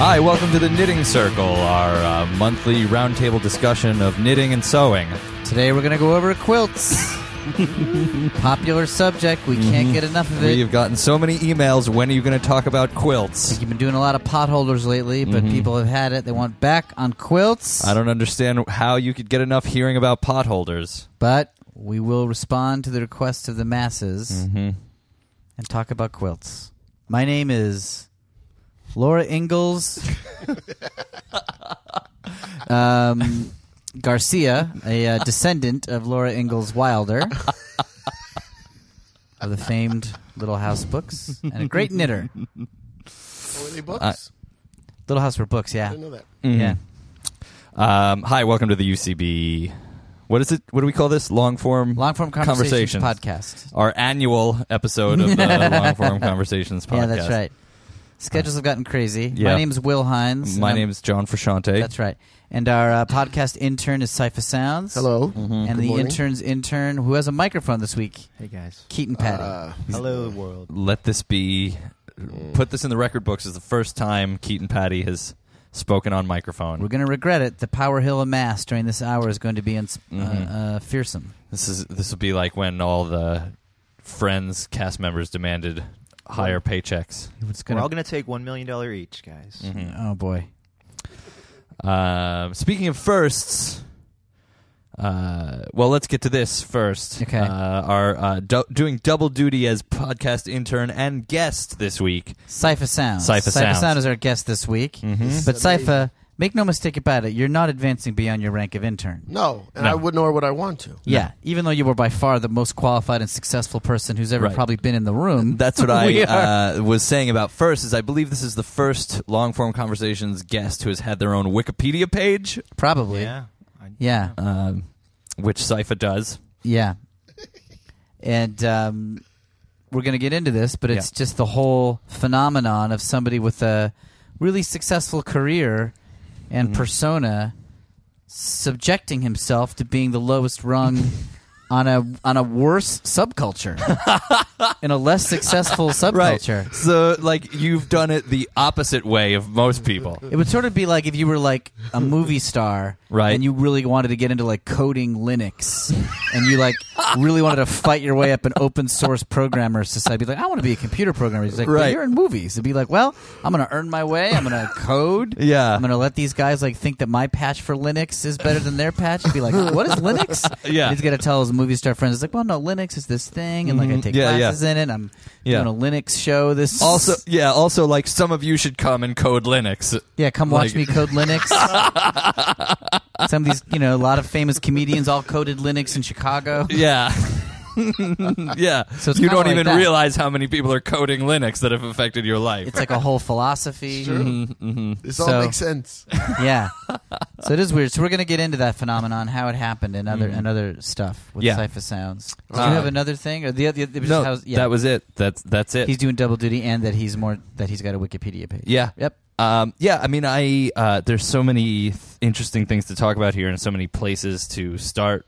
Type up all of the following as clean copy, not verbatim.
Hi, welcome to the Knitting Circle, our monthly roundtable discussion of knitting and sewing. Today we're going to go over quilts. Popular subject. We can't get enough of it. We've gotten so many emails. When are you going to talk about quilts? You've been doing a lot of potholders lately, but people have had it. They want back on quilts. I don't understand how you could get enough hearing about potholders. But we will respond to the request of the masses and talk about quilts. My name is Laura Ingalls Garcia, a descendant of Laura Ingalls Wilder of the famed Little House books, and a great knitter. Oh, any books? Little House were books, yeah. I didn't know that. Yeah. Hi, welcome to the UCB. What is it? What do we call this? Long-form Conversations podcast. Our annual episode of the Long-form Conversations podcast. Yeah, that's right. Schedules have gotten crazy. Yeah. My name is Will Hines. My name is John Frusciante. That's right. And our podcast intern is Cypher Sounds. Hello. And Good the morning. intern's intern, who has a microphone this week, Hey guys. Keaton Patty. Hello world. Let this be... Put this in the record books as the first time Keaton Patty has spoken on microphone. We're going to regret it. The Power Hill of Mass during this hour is going to be fearsome. This will be like when all the Friends cast members demanded higher paychecks. We're all going to take $1 million each, guys. Oh, boy. Speaking of firsts, well, let's get to this first. Okay. Our doing double duty as podcast intern and guest this week. Cypher Sounds. Cypher Sounds. Sound is our guest this week. But Cypher, make no mistake about it, you're not advancing beyond your rank of intern. No, and No. I would know what I want to. Yeah, even though you were by far the most qualified and successful person who's ever Right. probably been in the room. That's what We I was saying about first. Is I believe this is the first long-form conversations guest who has had their own Wikipedia page, Probably. Yeah. Yeah. which Cypher does. Yeah. And we're going to get into this, but it's just the whole phenomenon of somebody with a really successful career and persona subjecting himself to being the lowest rung on a worse subculture, in a less successful subculture. Right. So, like, you've done it the opposite way of most people. It would sort of be like if you were like a movie star, Right. and you really wanted to get into like coding Linux, and you like really wanted to fight your way up an open source programmer society. Be like, I want to be a computer programmer. He's like, Right. but you're in movies. It'd be like, well, I'm going to earn my way. I'm going to code. Yeah. I'm going to let these guys like think that my patch for Linux is better than their patch. Be like, what is Linux? Yeah. And he's got to tell his movie star friends. It's like, well, no, Linux is this thing, and like I take Yeah, classes in it. I'm Yeah. doing a Linux show. This Also, like, some of you should come and code Linux. Yeah, come watch Like- me code Linux. Some of these, a lot of famous comedians all coded Linux in Chicago. Yeah. Yeah. So it's you kinda don't like even that. realize how many people are coding Linux that have affected your life. It's like a whole philosophy. This So- all makes sense. Yeah. So it is weird. So we're going to get into that phenomenon, how it happened, and other stuff with Yeah. Cypher Sounds. Did you have another thing, or the it was no, just how, that was it. That's it. He's doing double duty, and that he's got a Wikipedia page. Yeah. Yep. I mean, there's so many interesting things to talk about here, and so many places to start.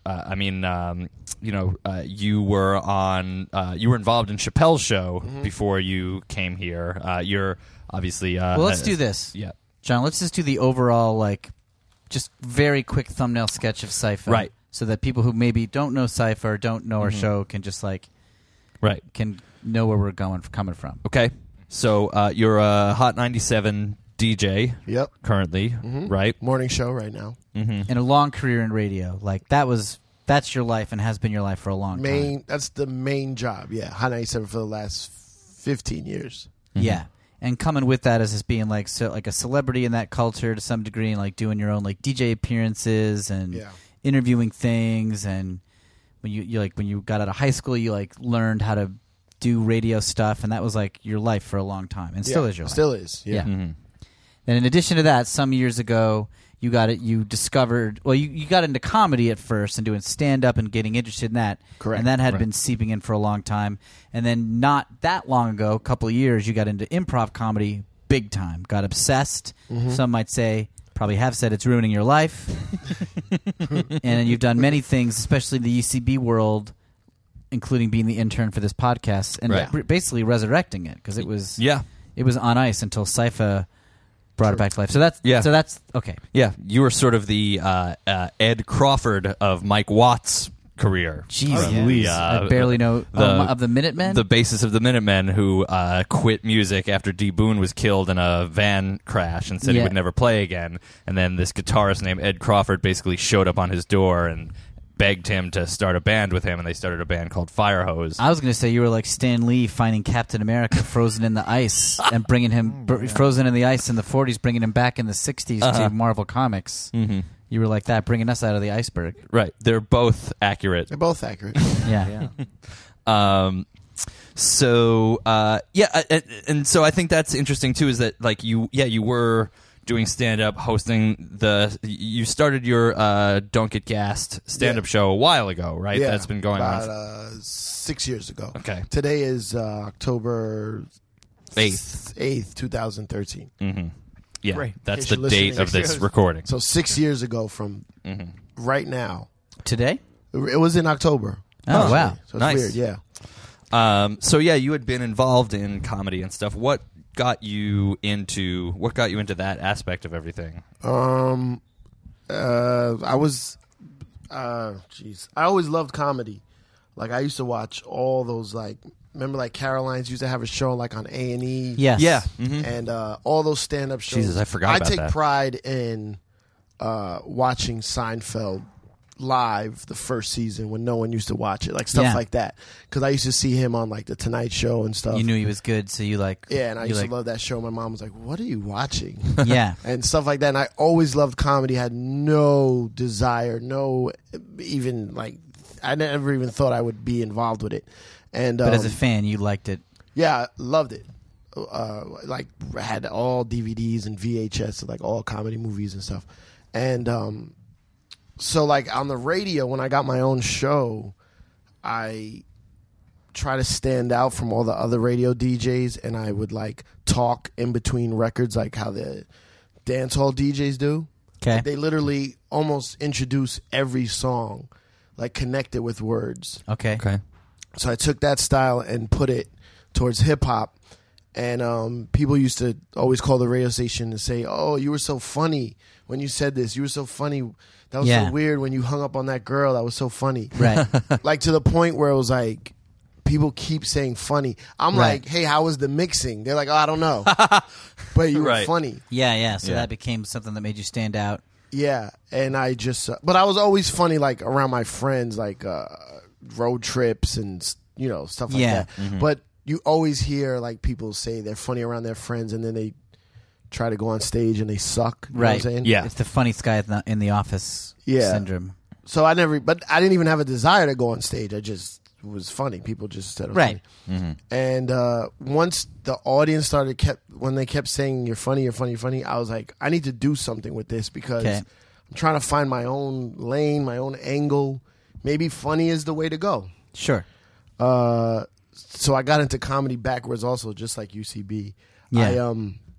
You were involved in Chappelle's show before you came here. You're obviously. Well, let's do this. Yeah. John, let's just do the overall, just very quick thumbnail sketch of Cypher. Right. So that people who maybe don't know Cypher, don't know our show, can just Right. can know where we're coming from. Okay. So you're a Hot 97 DJ Yep. currently, right? Morning show right now. And a long career in radio. That's your life and has been your life for a long time. That's the main job. Yeah. Hot 97 for the last 15 years. Yeah. And coming with that is just being like a celebrity in that culture to some degree, and like doing your own like DJ appearances and interviewing things. And when you got out of high school, you like learned how to do radio stuff, and that was like your life for a long time, and still is your life. Still is. Yeah. And in addition to that, some years ago, you got into comedy at first and doing stand-up and getting interested in that. Correct. And that had been seeping in for a long time. And then not that long ago, a couple of years, you got into improv comedy big time. Got obsessed. Some might say, probably have said, it's ruining your life. And you've done many things, especially in the UCB world, including being the intern for this podcast and basically resurrecting it, because it was on ice until Cypher brought it back to life. So that's okay. Yeah, you were sort of the Ed Crawford of Mike Watts' career. Jeez, I barely know of the Minutemen. The bassist of the Minutemen who quit music after D. Boone was killed in a van crash and said he would never play again. And then this guitarist named Ed Crawford basically showed up on his door and begged him to start a band with him, and they started a band called Firehose. I was going to say you were like Stan Lee finding Captain America frozen in the ice and bringing him frozen in the ice in the 40s, bringing him back in the 60s to Marvel Comics. Mm-hmm. You were like that, bringing us out of the iceberg. Right. They're both accurate. They're both accurate. Yeah. And so I think that's interesting too. Is that like you were doing stand-up, hosting you started your Don't Get Gassed stand-up show a while ago, right? Yeah, that's been going on on 6 years ago. Okay. Today is October 8th, 2013. Mm-hmm. Yeah, Right. That's the date of this recording. So 6 years ago from right now. Today? It was in October. Oh, wow. So it's Nice. weird, yeah. So you had been involved in comedy and stuff. What got you into that aspect of everything? I always loved comedy. Like I used to watch all those remember Caroline's used to have a show like on A&E. Yes. Yeah. Mm-hmm. And all those stand-up shows. Jesus, I forgot about I take that. pride in watching Seinfeld live the first season when no one used to watch it, like stuff like that. Because I used to see him on like the Tonight Show and stuff. You knew he was good, so you like. Yeah, and I used to love that show. My mom was like, "What are you watching?" Yeah, and stuff like that. And I always loved comedy. Had no desire, I never even thought I would be involved with it. And but as a fan, you liked it. Yeah, loved it. Had all DVDs and VHS of like all comedy movies and stuff. And so like on the radio, when I got my own show, I try to stand out from all the other radio DJs, and I would like talk in between records, like how the dance hall DJs do. Okay. Like, they literally almost introduce every song, like connect it with words. Okay. So I took that style and put it towards hip hop, and people used to always call the radio station and say, "Oh, you were so funny when you said this. You were so funny. That was so weird when you hung up on that girl. That was so funny." Right. Like to the point where it was like people keep saying funny. I'm like, "Hey, how was the mixing?" They're like, "Oh, I don't know," but you were funny. Yeah. So that became something that made you stand out. Yeah, and I just, but I was always funny, like around my friends, like road trips and stuff like that. Mm-hmm. But you always hear like people say they're funny around their friends, and then they try to go on stage and they suck. You know what I'm saying? Yeah, it's the funny guy in the office syndrome. So I didn't even have a desire to go on stage. I just was funny. People just said, funny. Mm-hmm. And once the audience when they kept saying you're funny, I was like, I need to do something with this because I'm trying to find my own lane, my own angle. Maybe funny is the way to go. Sure. So I got into comedy backwards also, just like UCB. Yeah.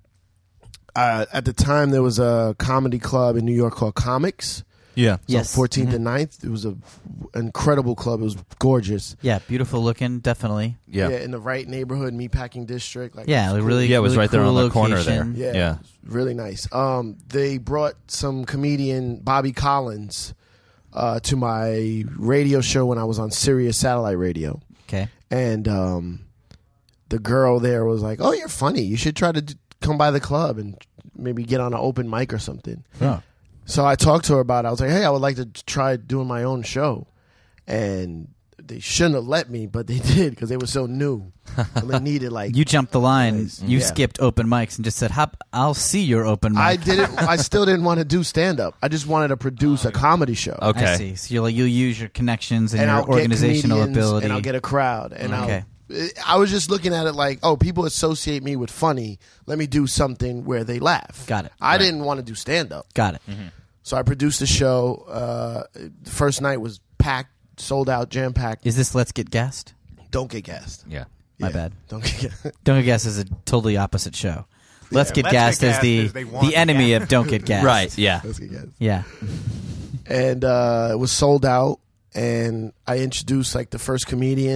At the time, there was a comedy club in New York called Comics. Yeah. So 14th and 9th. It was an incredible club. It was gorgeous. Yeah, beautiful looking, definitely. Yeah, in the right neighborhood, Meatpacking District. Like, yeah, cool. really. Yeah, it was really right there cool on the corner there. location. Yeah, really nice. They brought some comedian Bobby Collins to my radio show when I was on Sirius Satellite Radio. Okay. And the girl there was like, "Oh, you're funny. You should try to come by the club and maybe get on an open mic or something." Oh. So I talked to her about it. I was like, "Hey, I would like to try doing my own show." And they shouldn't have let me, but they did because they were so new. And they needed like you jumped the line. You Yeah. skipped open mics and just said, "I'll see your open mic." I still didn't want to do stand up. I just wanted to produce a comedy show. Okay. I see. So you'll use your connections and your I'll get organizational comedians, ability. and I'll get a crowd. And Okay. I was just looking at it like, oh, people associate me with funny. Let me do something where they laugh. Got it. I didn't want to do stand up. Got it. Mm-hmm. So I produced the show. The first night was packed, sold out, jam packed. Is this Let's Get Gassed? Don't get gassed. Yeah. My bad. Don't get gassed. Don't Get Gassed is a totally opposite show. Let's Get Let's Gassed Get is Gassed the is they want the enemy gas. of Don't Get Gassed. Right. Yeah. Let's get gassed. Yeah. And it was sold out. And I introduced like the first comedian.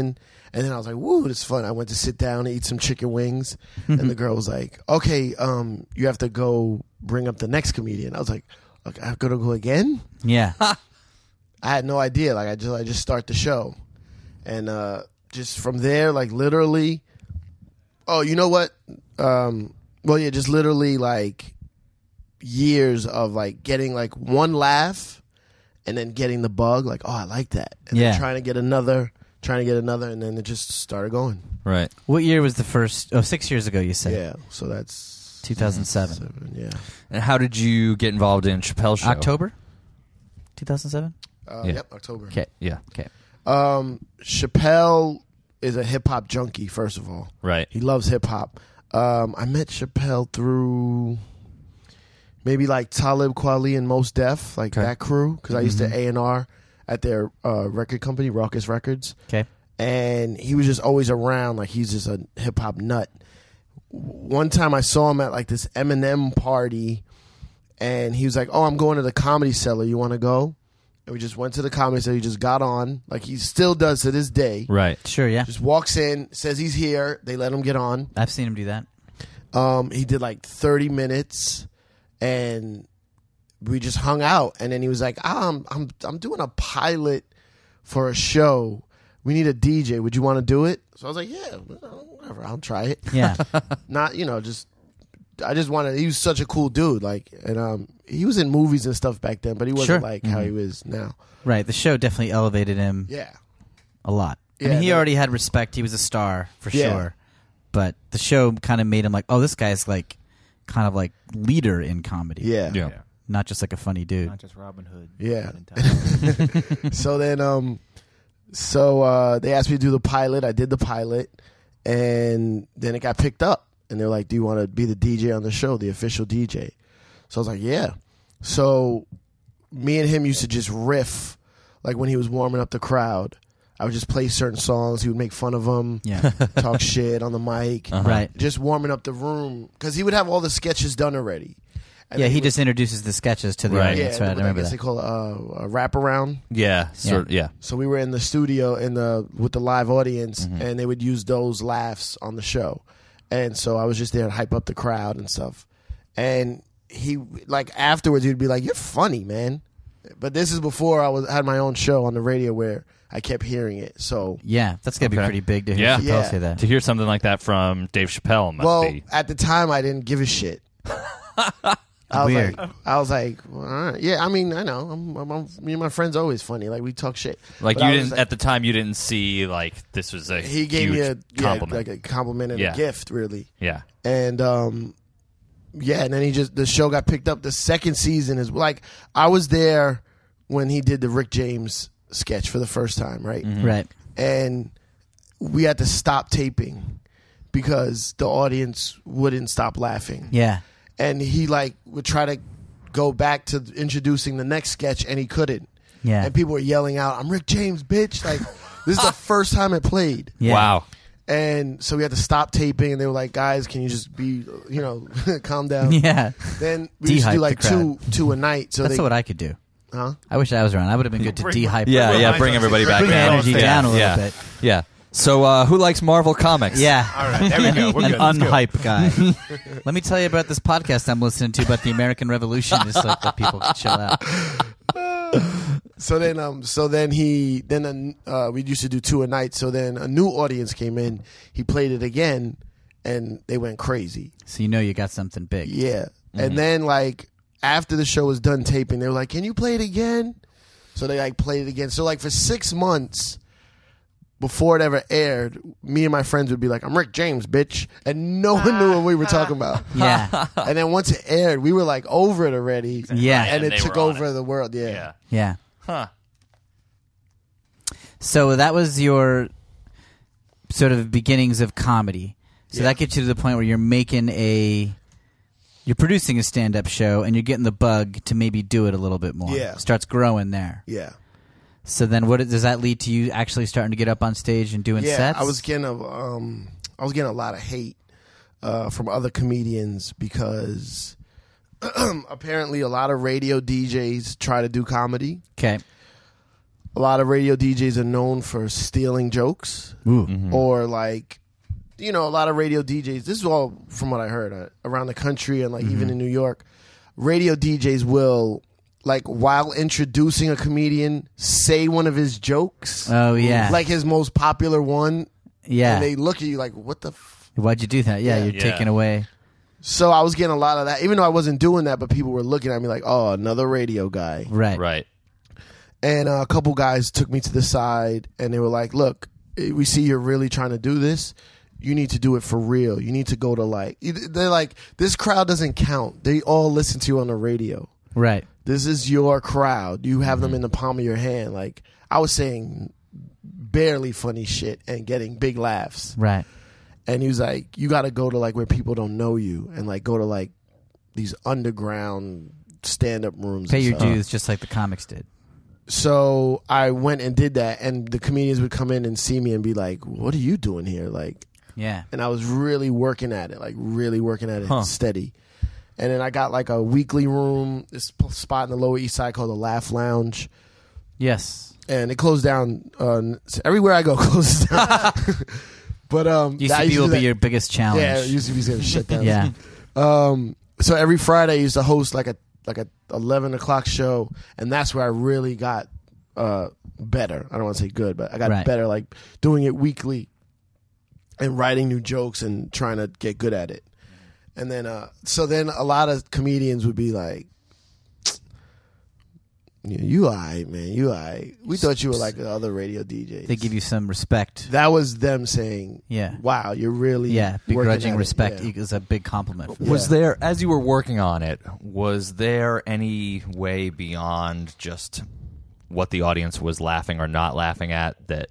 And then I was like, woo, this is fun. I went to sit down and eat some chicken wings. And the girl was like, okay, you have to go bring up the next comedian. I was like, okay, I've got to go again? Yeah. I had no idea. Like, I just start the show. And just from there, like, literally, oh, you know what? Well, yeah, just literally, like, years of, like, getting, like, one laugh and then getting the bug. Like, oh, I like that. And then trying to get another, and then it just started going. Right. What year was the first? Oh, 6 years ago, you said. Yeah, so that's 2007. Yeah. And how did you get involved in Chappelle's show? October 2007? Yeah. Yep, October. Okay. Yeah. Okay. Chappelle is a hip-hop junkie, first of all. Right. He loves hip-hop. I met Chappelle through maybe like Talib Kweli and Mos Def, like that crew, because I used to A&R at their record company, Raucous Records. Okay. And he was just always around, like he's just a hip-hop nut. One time I saw him at like this Eminem party, and he was like, oh, I'm going to the Comedy Cellar. You want to go? And we just went to the Comedy Cellar. He just got on, like he still does to this day. Right. Sure, yeah. Just walks in, says he's here. They let him get on. I've seen him do that. He did like 30 minutes, and we just hung out. And then he was like, I'm doing a pilot for a show. We need a DJ. Would you want to do it? So I was like, yeah, whatever. I'll try it. Yeah. Not, I just wanted. He was such a cool dude. Like, and he was in movies and stuff back then, but he wasn't like how he is now. Right. The show definitely elevated him Yeah. a lot. I Yeah, mean, he already had respect. He was a star for sure. But the show kind of made him like, oh, this guy's like kind of like leader in comedy. Yeah. Yeah. Not just like a funny dude. Not just Robin Hood. Yeah. But in So then, they asked me to do the pilot. I did the pilot, and then it got picked up. And they're like, do you want to be the DJ on the show, the official DJ? So I was like, yeah. So me and him used to just riff, like when he was warming up the crowd. I would just play certain songs. He would make fun of them, Yeah. talk shit on the mic, Right. just warming up the room. Because he would have all the sketches done already. And Yeah, then he would- just introduces the sketches to the Right. audience, yeah, right? I remember I guess that. they call it a wraparound. Yeah. Sort. Yeah. So we were in the studio with the live audience, and they would use those laughs on the show. And so I was just there to hype up the crowd and stuff. And he, like, afterwards, he'd be like, "You're funny, man." But this is before I had my own show on the radio where I kept hearing it. So Yeah, that's got to be Okay. pretty big to hear Yeah. Chappelle Yeah. say that. To hear something like that from Dave Chappelle must be. at the time, I didn't give a shit. I was Weird. like, well, all right. Yeah, I mean, I know. Me and my friends are always funny. Like, we talk shit. Like But you I was didn't like- at the time. You didn't see like this was a He gave huge me a compliment. like a compliment and Yeah. a gift, really. Yeah. And and then the show got picked up. The second season is like, I was there when he did the Rick James sketch for the first time, right? Right. And we had to stop taping because the audience wouldn't stop laughing. Yeah. And he like would try to go back to introducing the next sketch, and he couldn't. Yeah. And people were yelling out, "I'm Rick James, bitch!" Like, this is the first time it played. Yeah. Wow. And so we had to stop taping, and they were like, "Guys, can you just be, calm down?" Yeah. Then we used to De-hype do like the crowd. two a night. So That's what I could do. huh? I wish I was around. I would have been good to de-hype. Yeah. Bring Yeah. my Bring energy- everybody back Bring the down. energy Yeah, down a little yeah. bit. Yeah. So who likes Marvel comics? Yeah. All right, there we go. We're An good. Let's go. unhype guy. Let me tell you about this podcast I'm listening to about the American Revolution, just so that people can chill out. So then we used to do two a night. So then a new audience came in. He played it again, and they went crazy. So you know you got something big. Yeah. And then like after the show was done taping, they were like, "Can you play it again?" So they like played it again. So like for 6 months before it ever aired, me and my friends would be like, "I'm Rick James, bitch," and no one knew what we were talking about. Yeah. And then once it aired, we were like over it already. Yeah. And And it they took were on over it. the world. Yeah. Yeah. Yeah. Huh. So that was your sort of beginnings of comedy. So Yeah. that gets you to the point where you're producing a stand-up show and you're getting the bug to maybe do it a little bit more. Yeah. Starts growing there. Yeah. So then does that lead to you actually starting to get up on stage and doing Yeah, sets? I was getting a lot of hate from other comedians because apparently a lot of radio DJs try to do comedy. Okay. a lot of radio DJs are known for stealing jokes, or like, a lot of radio DJs. This is all from what I heard around the country and like even in New York. Radio DJs will, like, while introducing a comedian, say one of his jokes. Oh yeah, like his most popular one. Yeah, and they look at you like, "What the? Why'd you do that?" Yeah, you're taking away. So I was getting a lot of that, even though I wasn't doing that, but people were looking at me like, "Oh, another radio guy." Right. And a couple guys took me to the side, and they were like, "Look, we see you're really trying to do this. You need to do it for real. You need to go to like." They're like, "This crowd doesn't count. They all listen to you on the radio. Right. This is your crowd. You have them in the palm of your hand." Like, I was saying barely funny shit and getting big laughs. Right. And he was like, "You got to go to like where people don't know you, and like go to like these underground stand-up rooms. Pay your dues, just like the comics did." So I went and did that, and the comedians would come in and see me and be like, "What are you doing here?" Like, yeah. And I was really working at it, steady. And then I got like a weekly room, this spot in the Lower East Side called the Laugh Lounge. Yes. And it closed down. Everywhere I go closes down. But UCB will be your biggest challenge. Yeah, UCB's gonna shut down. Yeah. So every Friday I used to host like a 11 o'clock show, and that's where I really got better. I don't want to say good, but I got better, like doing it weekly and writing new jokes and trying to get good at it. And then so then a lot of comedians would be like, "You all right, man, you all right. We thought you were like the other radio DJs." They give you some respect. That was them saying, "Yeah, wow, you're really begrudging respect." Yeah. Is a big compliment. Was there, as you were working on it, was there any way beyond just what the audience was laughing or not laughing at that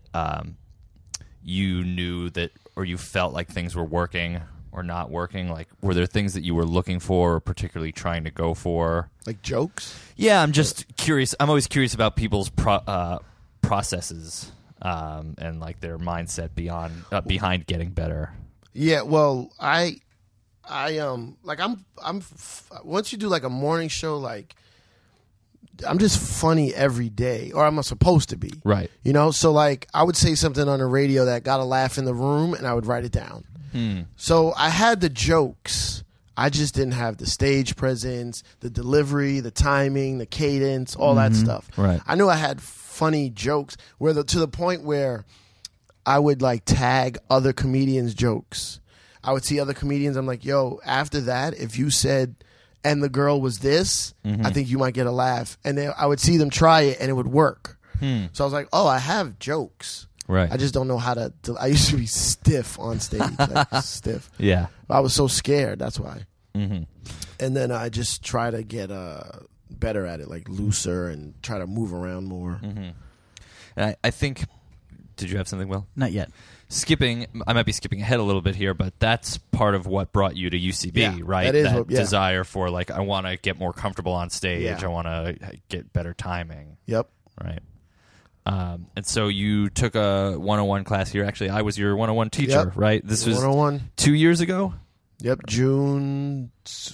you knew that, or you felt like things were working or not working? Like, were there things that you were looking for or particularly trying to go for? Like jokes? Yeah, I'm just curious. I'm always curious about people's processes and like their mindset behind getting better. Yeah, well, I like I'm once you do like a morning show, like I'm just funny every day, or I'm supposed to be. Right. So like I would say something on the radio that got a laugh in the room, and I would write it down. So I had the jokes. I just didn't have the stage presence, the delivery, the timing, the cadence, all that stuff. Right. I knew I had funny jokes to the point where I would like tag other comedians' jokes. I would see other comedians. I'm like, "Yo, after that, if you said, 'and the girl was this,' I think you might get a laugh." And then I would see them try it, and it would work. So I was like, "Oh, I have jokes. Right. I just don't know how to I used to be stiff on stage, like stiff. Yeah. I was so scared. That's why. Mm-hmm. And then I just try to get better at it, like looser, and try to move around more. Mm-hmm. And I think. Did you have something, Will? Not yet. I might be skipping ahead a little bit here, but that's part of what brought you to UCB, right? That is desire for, like, I want to get more comfortable on stage. Yeah. I want to get better timing. Yep. Right. And so you took a 101 class here. Actually, I was your 101 teacher, right? This was 101. 2 years ago? Yep, June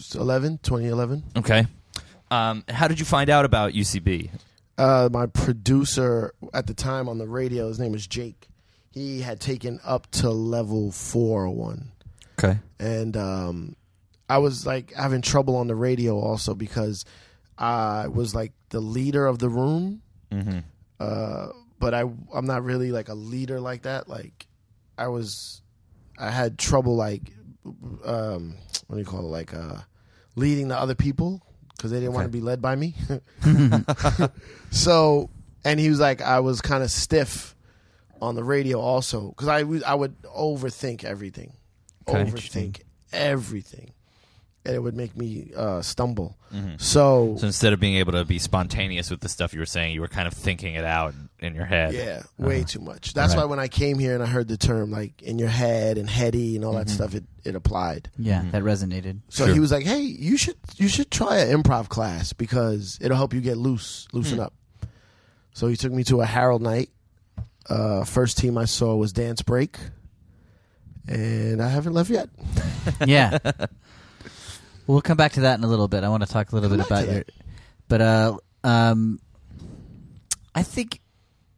2011. Okay. How did you find out about UCB? My producer at the time on the radio, his name was Jake. He had taken up to level 401. Okay. And I was like having trouble on the radio also because I was like the leader of the room. Mm-hmm. But I'm not really like a leader like that. Like I had trouble like what do you call it, like leading the other people because they didn't want to be led by me. So, and he was like, I was kind of stiff on the radio also because I would overthink everything. And it would make me stumble. Mm-hmm. So instead of being able to be spontaneous with the stuff you were saying, you were kind of thinking it out in your head. Yeah, way too much. That's why when I came here and I heard the term like in your head and heady and all that stuff, it applied. Yeah, that resonated. So he was like, "Hey, you should try an improv class because it'll help you get loosen up." So he took me to a Harold night. First team I saw was Dance Break, and I haven't left yet. Yeah. We'll come back to that in a little bit. I want to talk a little bit about your... But I think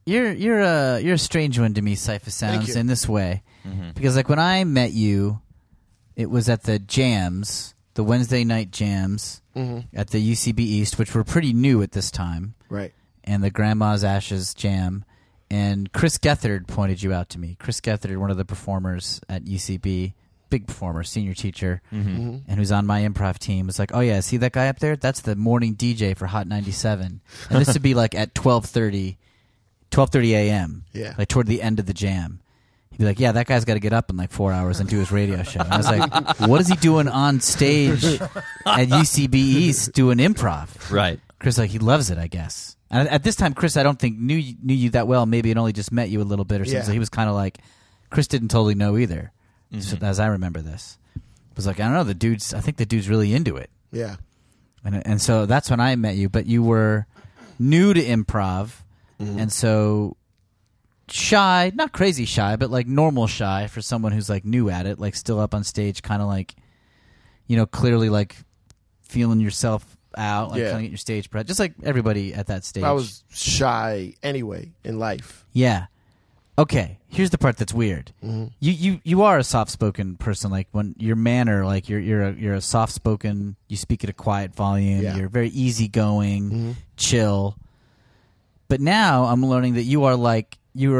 you're a strange one to me, Cypher Sounds, you. in this way, because like when I met you, it was at the jams, the Wednesday night jams at the UCB East, which were pretty new at this time, Right. and the Grandma's Ashes jam, and Chris Gethard pointed you out to me. Chris Gethard, one of the performers at UCB. Big performer, senior teacher, and who's on my improv team, was like, "Oh yeah, see that guy up there? That's the morning DJ for Hot 97." And this would be like at 12:30 a.m. Yeah. like toward the end of the jam. He'd be like, "Yeah, that guy's got to get up in like 4 hours and do his radio show." And I was like, "What is he doing on stage at UCB East doing improv?" Right. Chris, like, he loves it, I guess. And at this time, Chris, I don't think knew you that well. Maybe had only just met you a little bit or something. Yeah. So he was kind of like, Chris didn't totally know either. So, as I remember this, it was like, I don't know, I think the dude's really into it. Yeah. And so that's when I met you, but you were new to improv, and so shy, not crazy shy, but like normal shy for someone who's like new at it, like still up on stage, kind of like, clearly like feeling yourself out, like trying to get your stage prep, just like everybody at that stage. I was shy anyway in life. Yeah. Okay, here's the part that's weird. You are a soft-spoken person. Like when your manner, like you're a soft-spoken. You speak at a quiet volume. Yeah. You're very easygoing, chill. But now I'm learning that you are like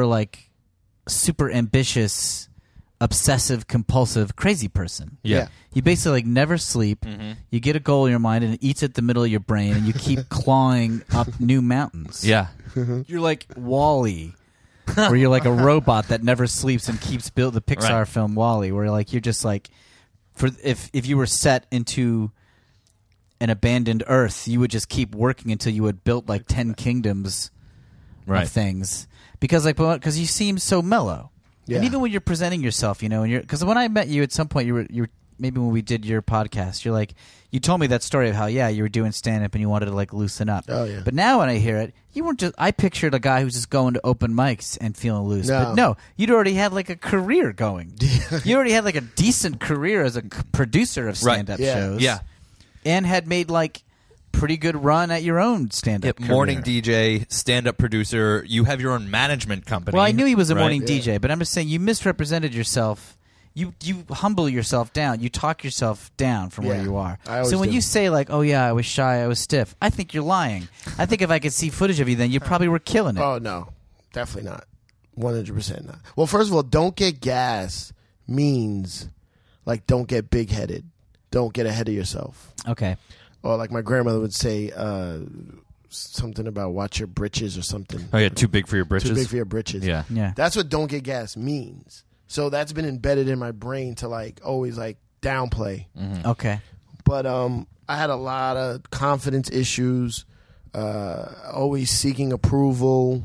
super ambitious, obsessive, compulsive, crazy person. Yeah. You basically like never sleep. You get a goal in your mind and it eats at the middle of your brain, and you keep clawing up new mountains. Yeah. You're like Wall-E. Where you're like a robot that never sleeps and keeps build the Pixar film Wall-E, where like you're just like, if you were set into an abandoned Earth, you would just keep working until you had built like 10 kingdoms of things, because you seem so mellow, and even when you're presenting yourself, and because when I met you at some point, you were maybe when we did your podcast, you're like, you told me that story of how you were doing stand up and you wanted to like loosen up. Oh yeah. But now when I hear it, you weren't just. I pictured a guy who's just going to open mics and feeling loose. No. But no, you'd already had like a career going. You already had like a decent career as a producer of stand up shows. Yeah. And had made like pretty good run at your own stand up career. Morning DJ, stand-up producer. You have your own management company. Well, I knew he was a right? morning DJ, but I'm just saying you misrepresented yourself. You humble yourself down. You talk yourself down from where you are. I always So when do. you say like, "Oh yeah, I was shy, I was stiff," I think you're lying. I think if I could see footage of you, then you probably were killing it. Oh no, definitely not. 100% not. Well, first of all, don't get gas means like don't get big headed. Don't get ahead of yourself. Okay. Or like my grandmother would say, something about watch your britches or something. Oh yeah, too big for your britches. Too big for your britches. Yeah. Yeah. That's what don't get gas means. So that's been embedded in my brain to like always like downplay. Okay. But I had a lot of confidence issues, always seeking approval.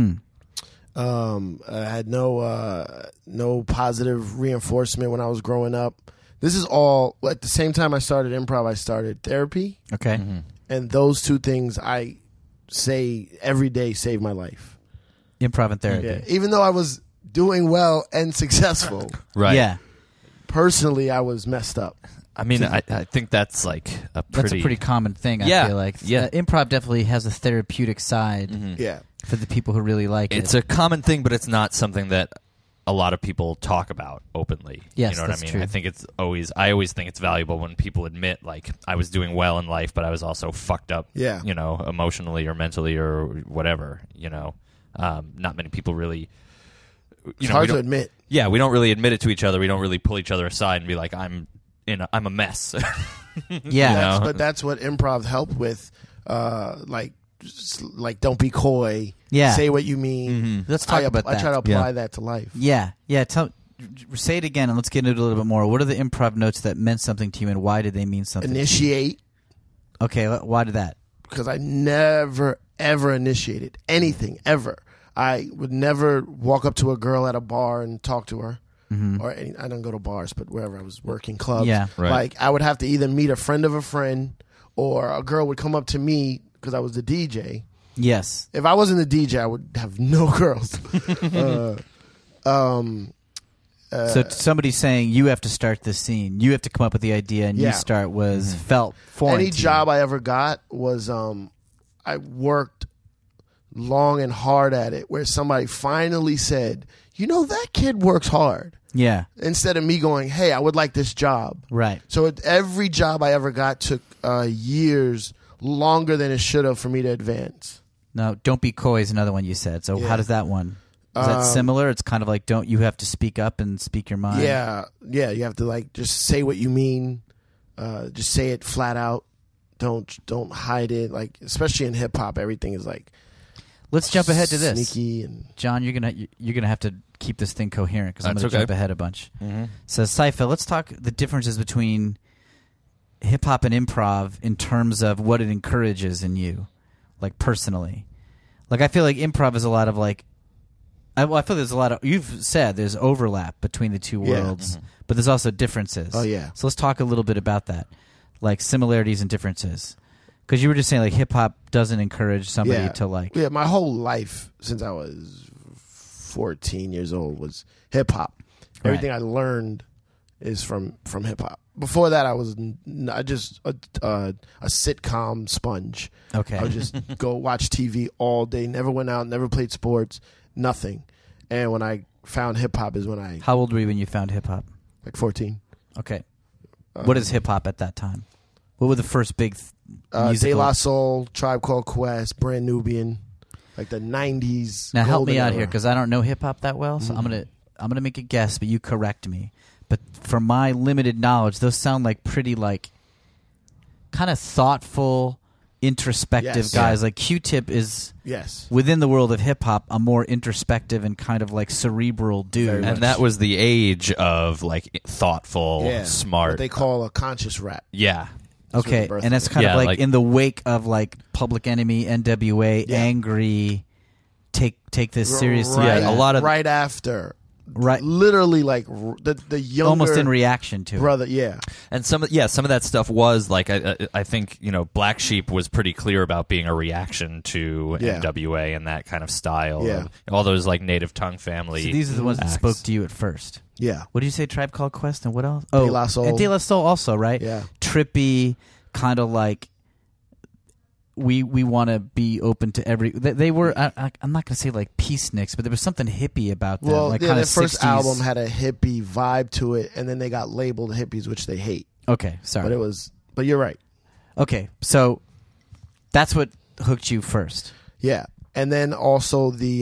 I had no positive reinforcement when I was growing up. This is all at the same time I started improv. I started therapy, Okay. and those two things I say every day saved my life. Improv and therapy. Yeah, even though I was doing well and successful, Right. Yeah. personally I was messed up. I mean, I think that's like a pretty... That's a pretty common thing, I Yeah. feel like. Yeah. Improv definitely has a therapeutic side Yeah, for the people who really like It's it. a common thing, but it's not something that a lot of people talk about openly. Yes, you know what that's I mean? true. I think I always think it's valuable when people admit, like, I was doing well in life, but I was also fucked up, Yeah. emotionally or mentally or whatever, Not many people really... it's hard we to don't- admit. Yeah, we don't really admit it to each other. We don't really pull each other aside and be like, I'm a mess. Yeah. know? That's what improv helped with. Like don't be coy. Yeah. Say what you mean. Let's talk about I that. try to apply that to life. Yeah. Say it again, and let's get into it a little bit more. What are the improv notes that meant something to you, and why did they mean something? Initiate, Okay, why did that? because I never ever initiated anything ever. I would never walk up to a girl at a bar and talk to her. Or I don't go to bars, but wherever I was working clubs. Yeah. Right. Like I would have to either meet a friend of a friend, or a girl would come up to me because I was the DJ. Yes. If I wasn't the DJ, I would have no girls. So somebody saying you have to start this scene, you have to come up with the idea, and you Yeah. start was felt foreign. Any to you. job I ever got was I worked long and hard at it, where somebody finally said, you know, that kid works hard. Yeah. Instead of me going, hey, I would like this job. Right. So every job I ever got took years longer than it should have for me to advance. No, don't be coy is another one you said. So Yeah. how does that one? Is that similar? It's kind of like you have to speak up and speak your mind. Yeah. You have to like just say what you mean. Just say it flat out. Don't hide it. Like especially in hip hop, everything is like. Let's jump ahead to this. Sneaky and John, you're gonna have to keep this thing coherent because I'm gonna That's okay. jump ahead a bunch. Mm-hmm. So Cypher, let's talk the differences between hip hop and improv in terms of what it encourages in you, like personally. Like I feel like improv is a lot of like. I feel there's a lot of. You've said there's overlap between the two Yeah. worlds, but there's also differences. Oh, yeah. So let's talk a little bit about that, like similarities and differences. Because you were just saying like hip hop doesn't encourage somebody to like. Yeah, my whole life since I was 14 years old was hip hop. Everything I learned is from hip hop. Before that, I was just a sitcom sponge. Okay. I would just go watch TV all day. Never went out. Never played sports. Nothing. And when I found hip hop is when I How old were you when you found hip hop? like 14. Okay. What is hip hop at that time? What were the first big De musical? La Soul, Tribe Called Quest, Brand Nubian, like the 90s. Now help me golden out era. here because I don't know hip hop that well, so I'm gonna make a guess, but you correct me. But from my limited knowledge, those sound like pretty like kind of thoughtful, introspective Yes. guys. Like Q-Tip is Yes. within the world of hip hop a more introspective and kind of like cerebral dude. Very much. And that was the age of like thoughtful, Yeah. smart. What they call a conscious rap. yeah. That's where Okay, the birth and that's of it. kind Yeah, of like, like- in the wake of like Public Enemy, NWA, Yeah. Angry, take this seriously. Right, Yeah, a lot of- right after. Right. Literally like the younger Almost in reaction to it. brother. Yeah. And some of that stuff was like I think Black Sheep was pretty clear about being a reaction to Yeah. NWA and that kind of style. Yeah. Of all those like Native Tongue family. So these are the ones that acts. spoke to you at first. Yeah. What did you say? Tribe Called Quest and what else? De La Soul. and De La Soul also, right? Yeah. Trippy, kind of like we want to be open to every. They were. I'm not going to say like peaceniks, but there was something hippie about them. Well, like yeah, kind their of first 60s. album had a hippie vibe to it, and then they got labeled hippies, which they hate. Okay, sorry. But you're right. Okay, so that's what hooked you first. Yeah. And then also the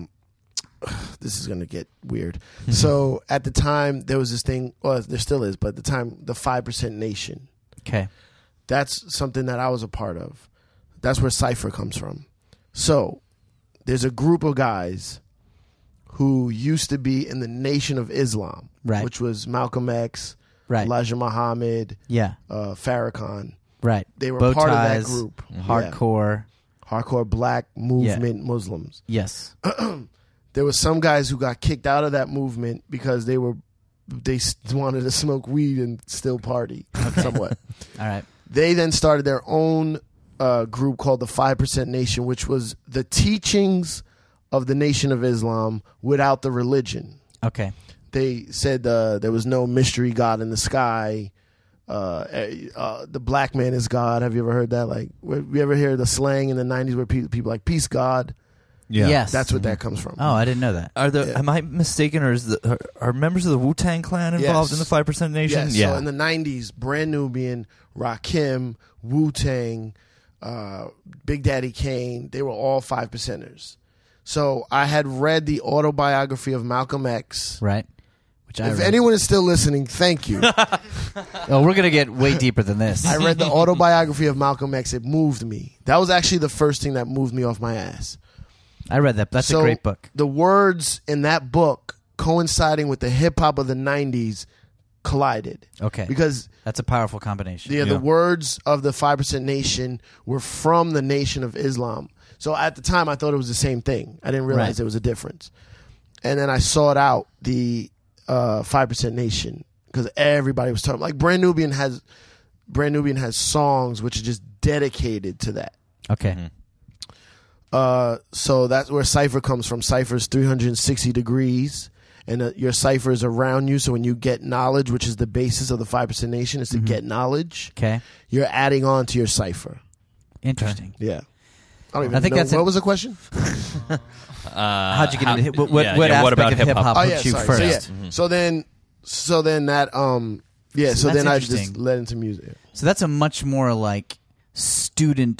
this is going to get weird. So at the time there was this thing, well there still is, but at the time the 5% Nation. Okay. That's something that I was a part of. That's where Cypher comes from. So there's a group of guys who used to be in the Nation of Islam, Right. which was Malcolm X, Right. Elijah Muhammad, Yeah. Farrakhan. Right. They were Bow part ties, of that group. Hardcore. Yeah. Hardcore black movement Muslims. Yes. There were some guys who got kicked out of that movement because they wanted to smoke weed and still party somewhat. All right. They then started their own group called the 5% Nation, which was the teachings of the Nation of Islam without the religion. Okay. They said there was no mystery God in the sky. The black man is God. Have you ever heard that? Like, you ever hear the slang in the 90s where people like peace God? Yeah. Yes. That's what that comes from. Oh, I didn't know that. Am I mistaken, or are members of the Wu-Tang Clan involved in the 5% Nation? Yes. Yeah. So in the 90s, Brand Nubian, Rakim, Wu-Tang, Big Daddy Kane, they were all 5%ers. So I had read the autobiography of Malcolm X. Right. Which I If read. anyone is still listening, thank you. Oh, we're gonna get way deeper than this. I read the autobiography of Malcolm X. It moved me. That was actually the first thing that moved me off my ass. I read that. That's So a great book. The words in that book coinciding with the hip hop of the 90s collided. Okay. Because That's a powerful combination. the words of the 5% Nation were from the Nation of Islam. So at the time, I thought it was the same thing. I didn't realize Right. there was a difference. And then I sought out the 5% Nation because everybody was talking. Like Brand Nubian has songs which are just dedicated to that. Okay. So that's where Cypher comes from. Cypher's 360 degrees. And your cipher is around you. So when you get knowledge, which is the basis of the 5% Nation, is to get knowledge. Okay. You're adding on to your cipher. Interesting. Yeah. I don't even I think know. that's What was the question? How'd you get into hip? What what aspect about of hip hip-hop? hop Oh hooked yeah, you sorry. first? So then that so that's then I just interesting. led into music. So that's a much more like student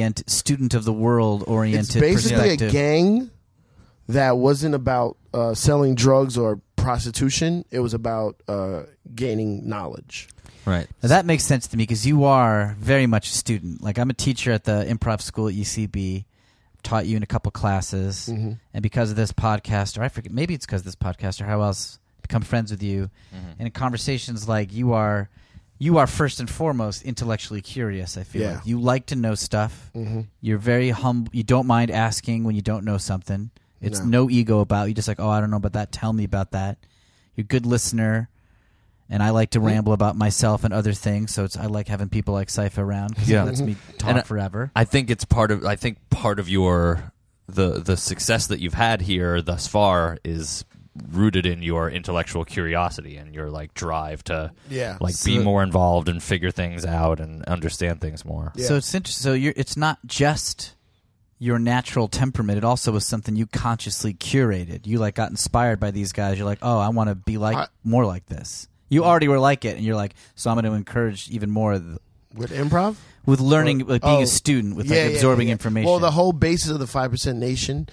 of the world oriented It's basically perspective. a gang that wasn't about selling drugs or prostitution. It was about gaining knowledge. Right. Now, that makes sense to me because you are very much a student. Like I'm a teacher at the improv school at UCB. Taught you in a couple classes, and because of this podcast, or I forget, maybe it's because of this podcast, or how else become friends with you. And in conversations like you are first and foremost intellectually curious. I feel Yeah. like you like to know stuff. You're very humble. You don't mind asking when you don't know something. It's no ego about you. Just like, oh, I don't know about that. Tell me about that. You're a good listener. And I like to ramble about myself and other things, so I like having people like Sypha around because Yeah. it lets me talk forever. I think it's part of your the success that you've had here thus far is rooted in your intellectual curiosity and your like drive to be more involved and figure things out and understand things more. Yeah. So it's interesting. So it's not just your natural temperament. It also was something you consciously curated. You like got inspired by these guys. You're like, oh, I want to be more like this. You already were like it, and you're like, so I'm going to encourage even more With improv? with learning, like being a student, with absorbing information. Well, the whole basis of the 5% Nation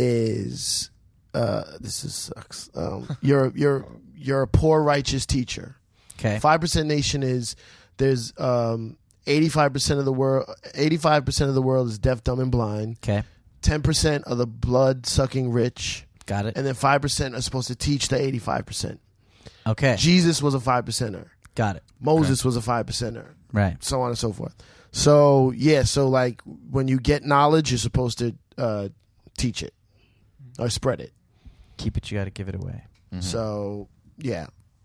is this sucks. You're a poor righteous teacher. okay. 5% Nation is there's 85% of the world. 85% of the world is deaf, dumb, and blind. Okay. 10% of the blood sucking rich, Got it. and then 5% are supposed to teach the 85%. Okay. Jesus was a 5%er. Got it. Moses was a 5%er. Right. So on and so forth. So so like when you get knowledge, you're supposed to teach it or spread it. Keep it. You got to give it away. So yeah,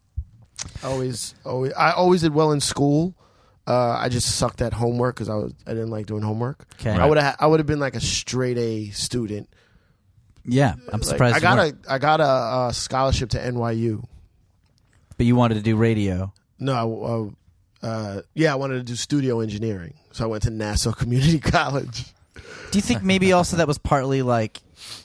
I always did well in school. I just sucked at homework because I didn't like doing homework. Okay. Right. I would have been like a straight A student. Yeah. I'm surprised. you weren't. I got a scholarship to NYU. But you wanted to do radio. No, I wanted to do studio engineering, so I went to Nassau Community College. Do you think maybe also that was partly like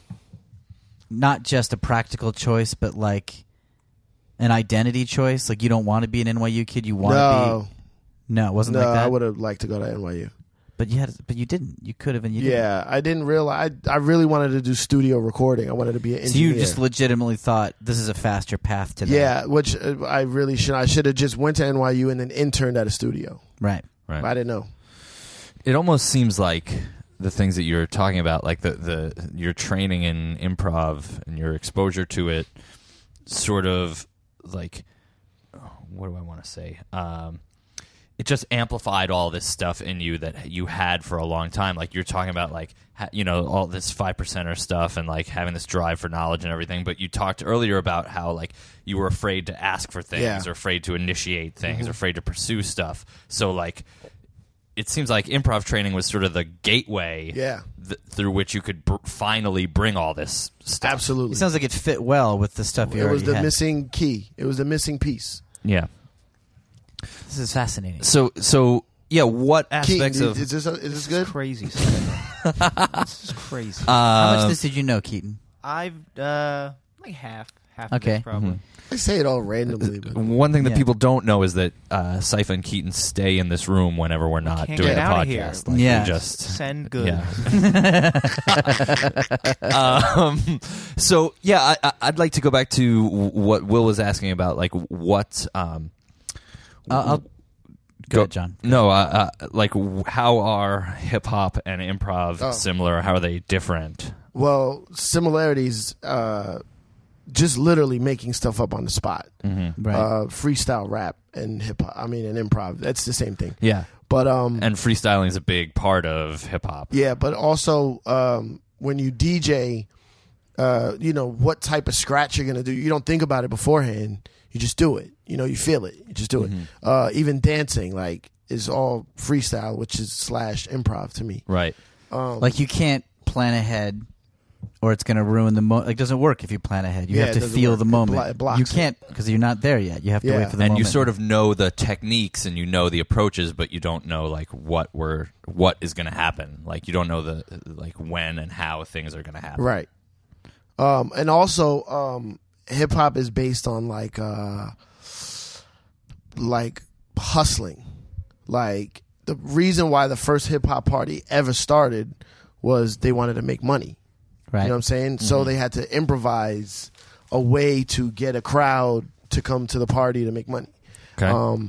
not just a practical choice, but like an identity choice? Like you don't want to be an NYU kid, you want to be. No, it wasn't like that. I would have liked to go to NYU. But you didn't. You could have, and you didn't. Yeah, I didn't realize. I really wanted to do studio recording. I wanted to be an So engineer. you just legitimately thought this is a faster path to that. Yeah, which I really should. I should have just went to NYU and then interned at a studio. Right. Right. But I didn't know. It almost seems like the things that you're talking about, like the your training in improv and your exposure to it, sort of like, what do I want to say? It just amplified all this stuff in you that you had for a long time. Like you're talking about, like all this 5%er stuff and like having this drive for knowledge and everything. But you talked earlier about how like you were afraid to ask for things or afraid to initiate things or afraid to pursue stuff. So like it seems like improv training was sort of the gateway through which you could finally bring all this stuff. Absolutely. It sounds like it fit well with the stuff you It was already the had. missing key. It was the missing piece. Yeah. This is fascinating. So yeah, what aspects Keaton, of is this good? Crazy stuff. This is crazy. How much of this did you know, Keaton? I've like half of Okay. this probably. I say it all randomly. But one thing that Yeah. people don't know is that Sypha and Keaton stay in this room whenever we're not Can't doing get the out of here. podcast. Like, Yeah. we just Send good. Yeah. So yeah, I'd like to go back to what Will was asking about, like what. Go ahead, John. No, like how are hip hop and improv similar? How are they different? well, similarities. Just literally making stuff up on the spot. Right. Freestyle rap and hip hop. I mean, and improv. That's the same thing. Yeah, But and freestyling is a big part of hip hop. yeah, but also when you DJ, what type of scratch you're gonna do. You don't think about it beforehand. You just do it. You feel it. You just do it. Even dancing, like, is all freestyle, which is / improv to me. Right. Like you can't plan ahead or it's going to ruin the moment. Like, it doesn't work if you plan ahead. You Yeah, have it to doesn't feel work. the It moment. blocks You it. can't because you're not there yet. You have to Yeah. wait for the And moment. you sort of know the techniques and you know the approaches, but you don't know like what is going to happen. Like you don't know the like when and how things are going to happen. Right. And also, hip hop is based on like hustling. Like the reason why the first hip hop party ever started was they wanted to make money. right. You know what I'm saying? Mm-hmm. So they had to improvise a way to get a crowd to come to the party to make money. Okay.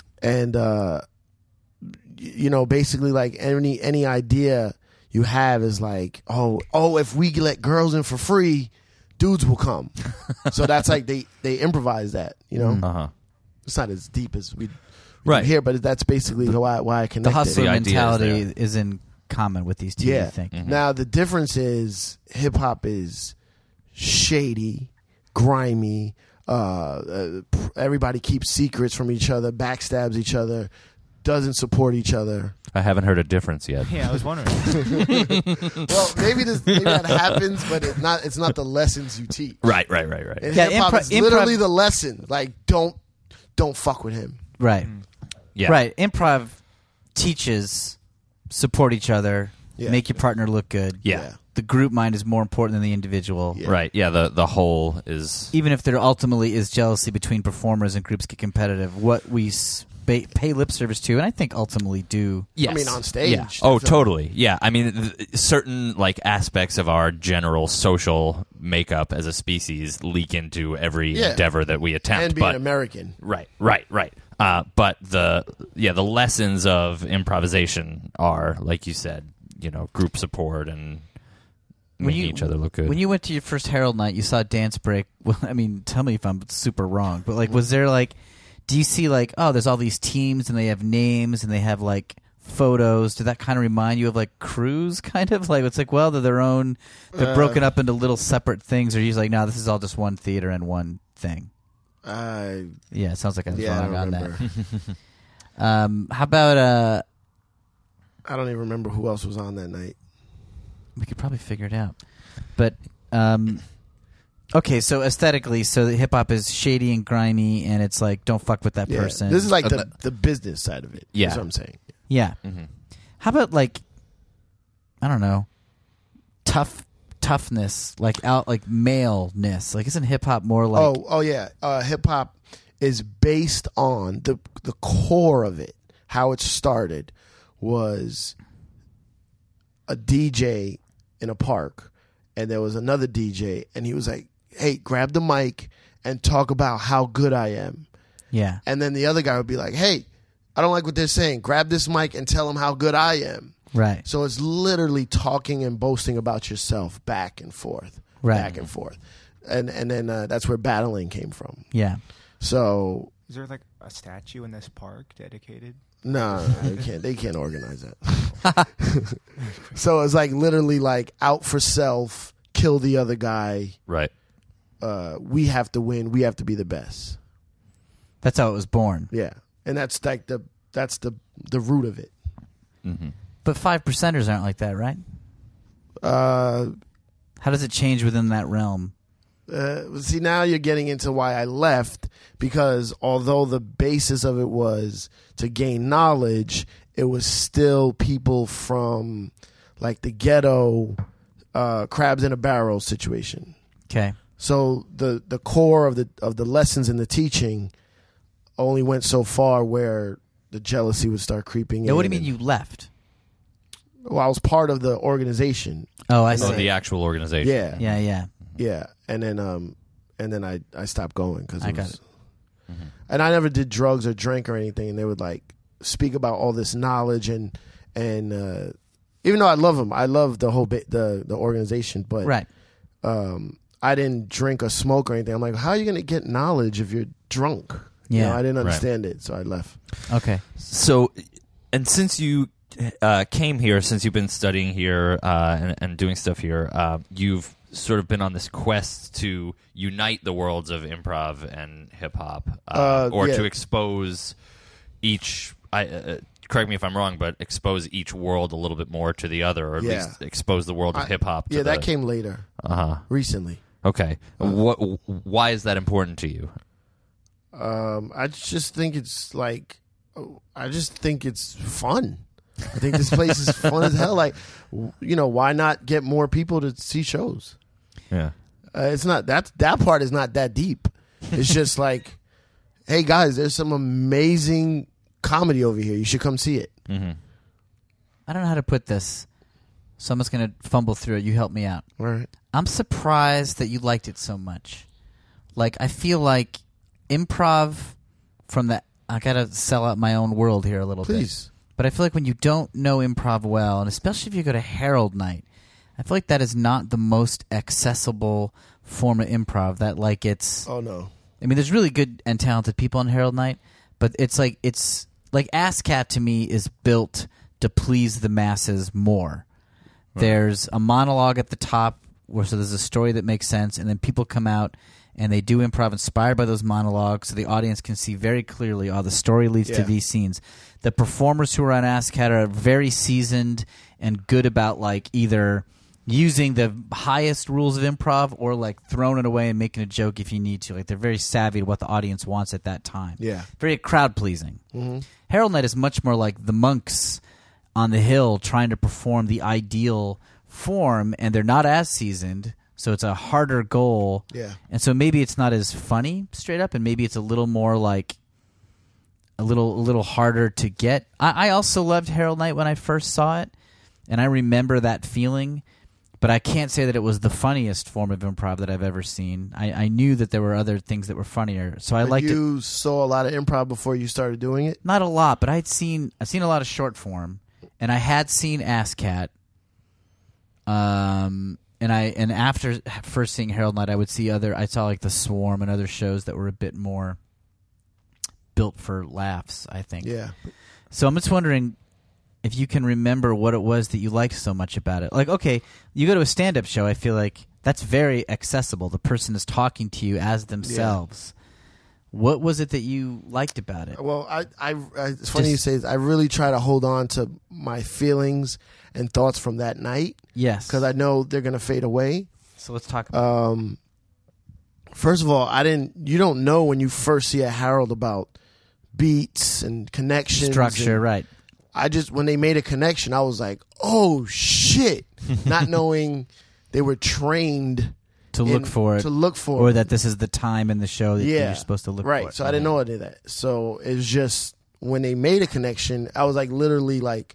Basically like any idea you have is like, oh, if we let girls in for free, dudes will come. So that's like they improvise that, Uh-huh. It's not as deep as we Right. here, but that's basically why I the connected. hustler The idea is mentality there. is in common with these two. Yeah. I think. Now the difference is hip hop is shady, grimy. Everybody keeps secrets from each other, backstabs each other, doesn't support each other. I haven't heard a difference yet. Yeah, I was wondering. Well, maybe that happens, but it's not the lessons you teach. Right. And Yeah, hip hop is improv- literally the lesson. Like don't fuck with him. Right. Yeah. Right. Improv teaches support each other, Yeah. make your partner look good. Yeah. The group mind is more important than the individual. Yeah. Right. Yeah. The whole is. Even if there ultimately is jealousy between performers and groups get competitive, what we pay lip service to, and I think ultimately do. Yes. I mean, on stage. Yeah. Oh, definitely. totally. Yeah. I mean, certain like aspects of our general social makeup as a species leak into every Yeah. endeavor that we attempt. And being but American. right. But the lessons of improvisation are, like you said, group support and making each other look good. When you went to your first Herald night, you saw Dance Break. Well, I mean, tell me if I'm super wrong, but like, was there like, do you see like, oh, there's all these teams and they have names and they have like photos? Did that kind of remind you of like crews? Kind of like it's like, well, they're their own. They're broken up into little separate things. Or you're like, no, this is all just one theater and one thing. I Yeah, it sounds like I was don't wrong on remember. that. How about I don't even remember who else was on that night. we could probably figure it out. But okay, so aesthetically, so the hip hop is shady and grimy, and it's like don't fuck with that Yeah. person. This is like the business side of it. Yeah. That's what I'm saying. yeah. Mm-hmm. How about like I don't know, toughness, like maleness? Like isn't hip hop more like Oh yeah. Hip hop is based on the core of it. How it started was a DJ in a park, and there was another DJ, and he was like, "Hey, grab the mic and talk about how good I am." yeah, And then the other guy would be like, "Hey, I don't like what they're saying. Grab this mic and tell them how good I am." right, So it's literally talking and boasting about yourself back and forth, Right. back and forth, and then that's where battling came from. yeah. So Is there like a statue in this park dedicated? no, they can't organize that. So it's like literally like out for self, kill the other guy. Right. We have to win. We have to be the best. That's how it was born. Yeah, and that's like the root of it. Mm-hmm. But 5%ers aren't like that, right? How does it change within that realm? See, now you're getting into why I left, because although the basis of it was to gain knowledge, it was still people from like the ghetto, crabs in a barrel situation. Okay. So the core of the lessons in the teaching only went so far where the jealousy would start creeping Yeah, in. what do you mean you left? Well, I was part of the organization. Oh, I Oh, see. the actual organization. Yeah, Yeah. yeah, and then I stopped going because I got it. And I never did drugs or drink or anything. And they would like speak about all this knowledge and even though I love them, I love the whole the organization, but Right. I didn't drink or smoke or anything. I'm like, how are you going to get knowledge if you're drunk? Yeah. I didn't Right. understand it, so I left. Okay. So, and since you came here, since you've been studying here and doing stuff here, you've sort of been on this quest to unite the worlds of improv and hip hop, or yeah. to expose each correct me if I'm wrong, but expose each world a little bit more to the other, or at least expose the world of hip hop. Yeah, that came later. Recently. Okay. Why is that important to you? I just think it's like, I just think it's fun. I think this place is fun as hell. Like, why not get more people to see shows? Yeah. It's not that part is not that deep. It's just like, hey guys, there's some amazing comedy over here. You should come see it. Mm-hmm. I don't know how to put this, so I'm just going to fumble through it. You help me out. All right. I'm surprised that you liked it so much. Like, I feel like improv I got to sell out my own world here a little bit. Please. But I feel like when you don't know improv well, and especially if you go to Herald Night, I feel like that is not the most accessible form of improv. That, like, it's... Oh, no. I mean, there's really good and talented people on Herald Night, but it's like ASCAT to me is built to please the masses more. Right. There's a monologue at the top so there's a story that makes sense, and then people come out and they do improv inspired by those monologues, so the audience can see very clearly, the story leads to these scenes. The performers who are on ASCAT are very seasoned and good about, like, either using the highest rules of improv or, like, throwing it away and making a joke if you need to. Like, they're very savvy to what the audience wants at that time. Yeah. Very crowd-pleasing. Mm-hmm. Herald Night is much more like the monks on the hill trying to perform the ideal form, and they're not as seasoned, so it's a harder goal. Yeah. And so maybe it's not as funny straight up, and maybe it's a little more like a little harder to get. I also loved Herald Night when I first saw it, and I remember that feeling, but I can't say that it was the funniest form of improv that I've ever seen. I knew that there were other things that were funnier, so I liked it. You saw a lot of improv before you started doing it? Not a lot, but I've seen a lot of short form, and I had seen ASCAT. And after first seeing Herald Night, I saw like The Swarm and other shows that were a bit more built for laughs, I think. Yeah. So I'm just wondering if you can remember what it was that you liked so much about it. Like, okay, you go to a stand-up show, I feel like that's very accessible. The person is talking to you as themselves. Yeah. What was it that you liked about it? Well, it's funny you say this. I really try to hold on to my feelings and thoughts from that night. Yes. Because I know they're going to fade away. So let's talk about it. First of all, you don't know when you first see a Herald about beats and connections. Structure, right. When they made a connection, I was like, oh, shit. Not knowing they were trained to look for it. Or that this is the time in the show that you're supposed to look for it. Right. So I didn't know any of that. So it was just, when they made a connection, I was like literally like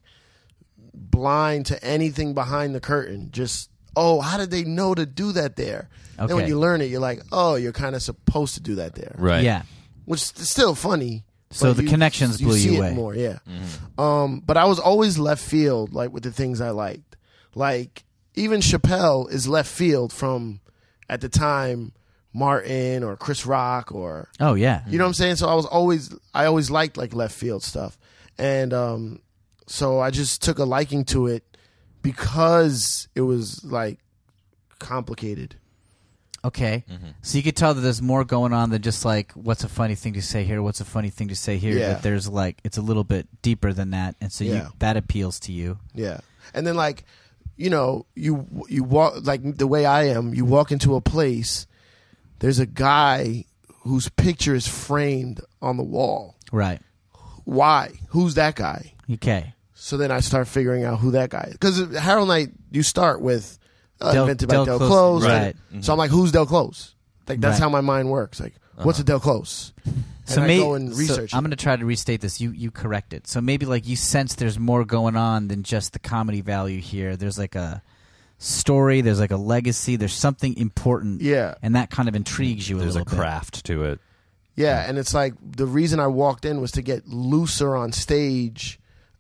blind to anything behind the curtain. Just, how did they know to do that there? Okay. Then when you learn it, you're like, you're kind of supposed to do that there. Right. Yeah. Which is still funny. So the connections blew you away. It more, yeah. Mm-hmm. But I was always left field, like, with the things I liked. Like, even Chappelle is left field from, at the time, Martin or Chris Rock or... Oh, yeah. You know what I'm saying? So I always liked, like, left field stuff. And so I just took a liking to it because it was, like, complicated. Okay. Mm-hmm. So you could tell that there's more going on than just, like, what's a funny thing to say here, what's a funny thing to say here. Yeah. That there's, like, it's a little bit deeper than that. And so that appeals to you. Yeah. And then, like, you walk, like the way I am, you walk into a place, there's a guy whose picture is framed on the wall. Right. Why? Who's that guy? Okay. So then I start figuring out who that guy is. Because Herald Night, you start with invented by Del Close. Close. Right. Mm-hmm. So I'm like, who's Del Close? Like, that's how my mind works. Like, what's a Del Close? And I go and research I'm going to try to restate this. You correct it. So maybe, like, you sense there's more going on than just the comedy value here. There's, like, a story. There's, like, a legacy. There's something important. Yeah. And that kind of intrigues you a little bit. There's a craft to it. Yeah, and it's like the reason I walked in was to get looser on stage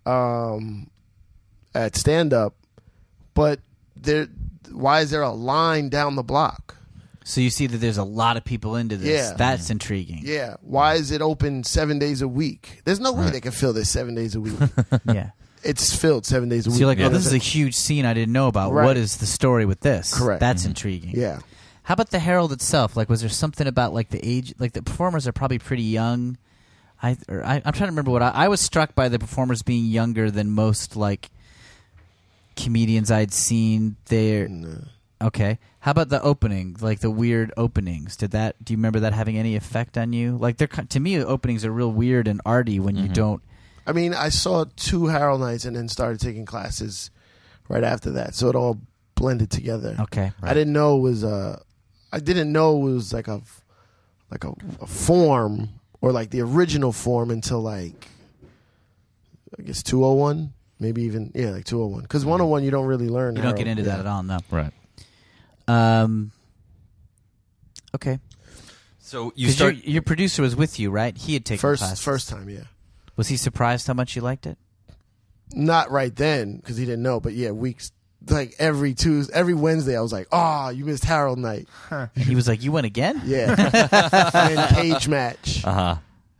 at stand-up, but why is there a line down the block? So you see that there's a lot of people into this. Yeah. That's intriguing. Yeah. Why is it open 7 days a week? There's no way they can fill this 7 days a week. Yeah. It's filled 7 days a week. So you're like, this is a huge scene I didn't know about. Right. What is the story with this? Correct. That's intriguing. Yeah. How about the Herald itself? Like, was there something about, like, the age? Like, the performers are probably pretty young. I'm trying to remember what I was struck by the performers being younger than most like comedians I'd seen there. No. Okay. How about the opening, like the weird openings? Do you remember that having any effect on you? Like to me, openings are real weird and arty when you don't. I mean, I saw 2 Harold Nights and then started taking classes right after that, so it all blended together. Okay. Right. I didn't know it was like a form or like the original form until like I guess 201, maybe even like 201. Because 101 you don't really learn. You don't get into that at all, no. Right. Okay. So your producer was with you, right? He had taken classes. First time, yeah. Was he surprised how much you liked it? Not right then because he didn't know, but yeah, weeks like every Wednesday I was like, "Oh, you missed Harold Night." And he was like, "You went again?" Yeah. And Cage Match. Uh-huh.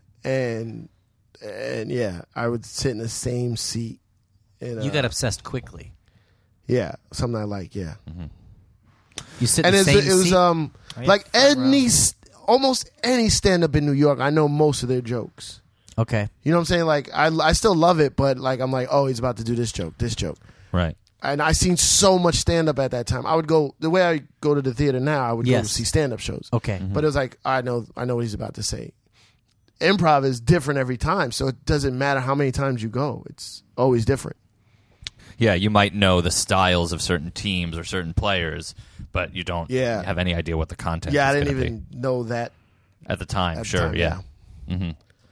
And yeah, I would sit in the same seat. And, you got obsessed quickly. Yeah, something I like. Yeah. Mm-hmm. You sit in the same seat. It was like almost any stand up in New York. I know most of their jokes. Okay. You know what I'm saying? Like I still love it, but like I'm like, oh, he's about to do this joke. Right. And I seen so much stand up at that time. I would go the way I go to the theater now. I would go to see stand up shows. Okay. But it was like I know what he's about to say. Improv is different every time, so it doesn't matter how many times you go. It's always different. Yeah, you might know the styles of certain teams or certain players, but you don't have any idea what the content is. Yeah, I didn't even know that at the time. At Sure, the time, yeah. Mm-hmm.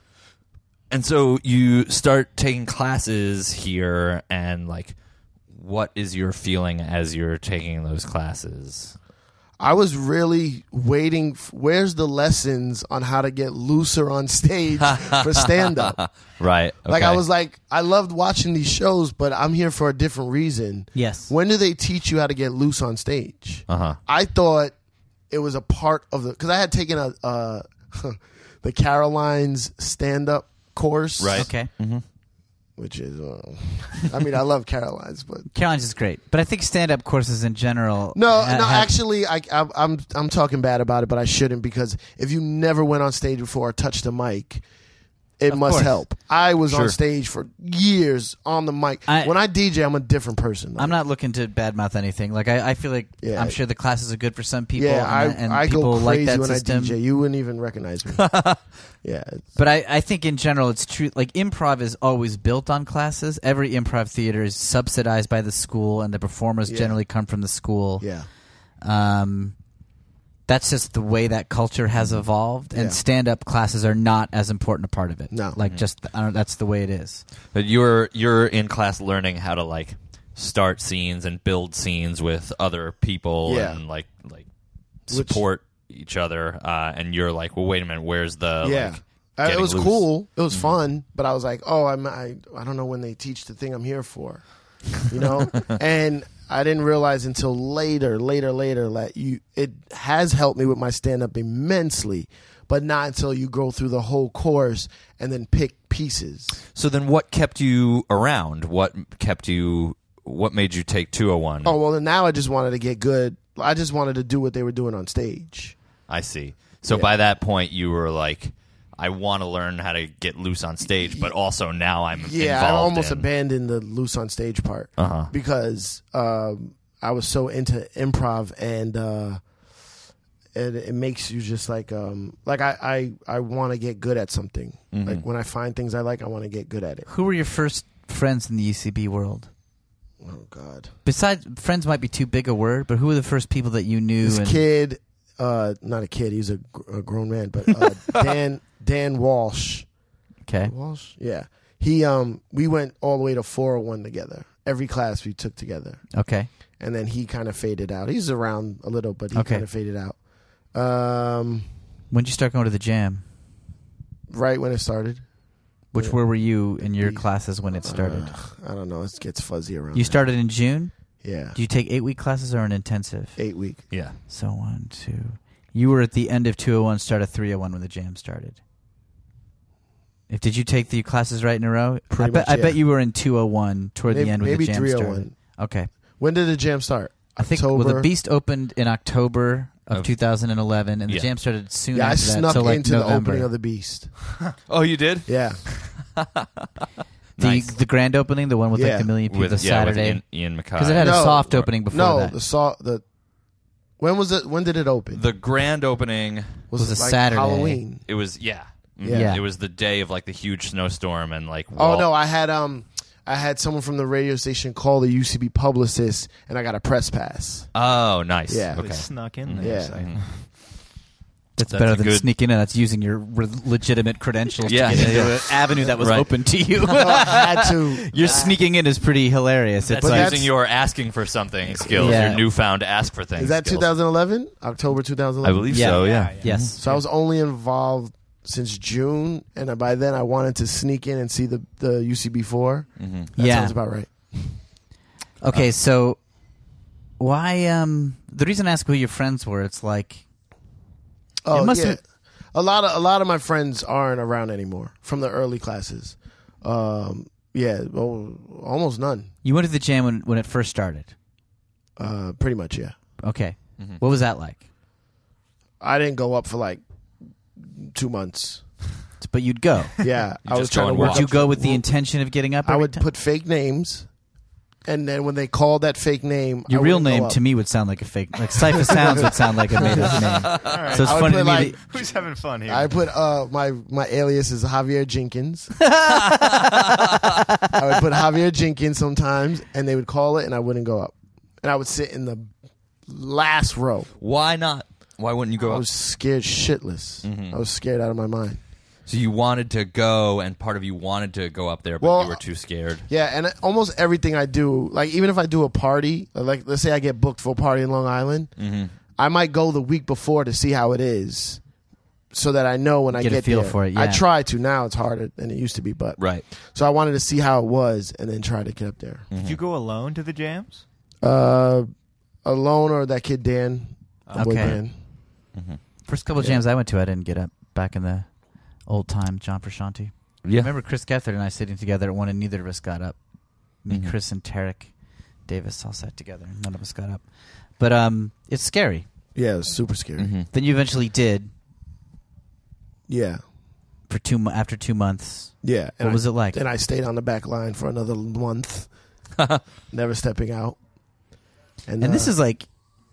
And so you start taking classes here, and like, what is your feeling as you're taking those classes? I was really waiting. Where's the lessons on how to get looser on stage for stand-up? Right. Okay. Like, I was like, I loved watching these shows, but I'm here for a different reason. Yes. When do they teach you how to get loose on stage? Uh-huh. I thought it was a part of because I had taken the Caroline's stand-up course. Right. Okay. Mm-hmm. Which is, I mean, I love Caroline's, but Caroline's is great. But I think stand-up courses in general. Actually, I'm talking bad about it, but I shouldn't because if you never went on stage before or touched a mic, it must help. I was on stage for years on the mic. When I DJ, I'm a different person. I'm not looking to badmouth anything. Like I feel like I'm sure the classes are good for some people. Yeah, and I people go crazy like that when system. I DJ. You wouldn't even recognize me. Yeah, but I think in general it's true. Like improv is always built on classes. Every improv theater is subsidized by the school, and the performers generally come from the school. Yeah. That's just the way that culture has evolved, and stand-up classes are not as important a part of it. No, like that's the way it is. But you're in class learning how to like start scenes and build scenes with other people and like support each other. And you're like, well, wait a minute, where's the it was loose? cool. It was fun, but I was like, oh, I don't know when they teach the thing I'm here for, you know, and. I didn't realize until later that it has helped me with my stand-up immensely, but not until you go through the whole course and then pick pieces. So then what kept you around? What made you take 201? Oh, well, and now I just wanted to get good. I just wanted to do what they were doing on stage. I see. So by that point, you were like, I want to learn how to get loose on stage, but also now I'm involved. I almost abandoned the loose on stage part because I was so into improv, and it makes you just like I want to get good at something. Mm-hmm. Like when I find things I like, I want to get good at it. Who were your first friends in the UCB world? Oh God! Besides, friends might be too big a word, but who were the first people that you knew? This kid, not a kid, he's a grown man, but Dan Walsh. Okay. Walsh? Yeah. He we went all the way to 401 together. Every class we took together. Okay. And then he kind of faded out. He's around a little, but he kind of faded out. When did you start going to the Jam? Right when it started. Where were you in your classes when it started? I don't know. It gets fuzzy around. You started in June? Yeah. Do you take 8-week classes or an intensive? 8 week. Yeah. So 1, 2. You were at the end of 201, start of 301 when the Jam started. Did you take the classes right in a row? I bet you were in 201 toward the end when the Jam started. Okay. When did the Jam start? I think October? the Beast opened in October, of 2011, and the Yeah. jam started soon Yeah, I after that. snuck So like into November. the opening of The Beast. Oh, you did? Yeah. Nice. The grand opening, the one with like Yeah. the million people, the With Saturday. Ian MacKay. Because it had a No, soft opening before No, that. when was it? When did it open? The grand opening. was it a like Saturday. Halloween? It was Mhm. Yeah. It was the day of like the huge snowstorm and like. Oh no, I had someone from the radio station call the UCB publicist, and I got a press pass. Oh, nice. Yeah. They Okay. snuck in there. Yeah. It's like, That's That's better a than good- sneaking in. That's using your legitimate credentials Yeah. to get into an avenue that was Right. open to you. I had to. Your sneaking in is pretty hilarious. It's That's like using your asking for something skills. Yeah. Your newfound ask for things. Is that skills. 2011? October I 2011. believe Yeah. so. Yeah. yes. So I was only involved since June, and by then I wanted to sneak in and see the UCB4. Mm-hmm. That Yeah. sounds about right. Okay, so why? The reason I ask who your friends were, it's like Oh It must yeah, have- a lot of my friends aren't around anymore from the early classes. Yeah, well, almost none. you went to the jam when it first started. Pretty much, yeah. Okay, Mm-hmm. what was that like? I didn't go up for like 2 months. But you'd go. Yeah, I just was go trying to and work. walk. Would you up go to- with the intention of getting up? I every would time? put fake names, and then when they called that fake name, Your I real wouldn't go name up. to me would sound like a fake. Like Cypher Sounds would sound like a made up name. all right. So it's I would funny to put, me. like- that- Who's having fun here? I put my alias is Javier Jenkins. I would put Javier Jenkins sometimes, and they would call it, and I wouldn't go up, and I would sit in the last row. Why not? Why wouldn't you go I up? was scared shitless. Mhm. I was scared out of my mind. So you wanted to go, and part of you wanted to go up there, but Well, you were too scared. Yeah, and almost everything I do, like even if I do a party, like let's say I get booked for a party in Long Island, Mm-hmm. I might go the week before to see how it is, so that I know when I Get a get feel there. for it, I yeah. try to. Now it's harder than it used to be, but Right. so I wanted to see how it was and then try to get up there. Did you go alone to the jams? Alone or that kid Dan, the boy Okay. band. First couple of jams I went to, I didn't get up. Back in the old time, John Frusciante. Yeah. I remember Chris Gethard and I sitting together at one, and neither of us got up. Me, Mhm. Chris, and Tarek Davis all sat together. None of us got up. But it's scary. Yeah, it was super scary. Mm-hmm. Then you eventually did Yeah, for after 2 months. yeah. What was it like? And I stayed on the back line for another month, never stepping out. And this is like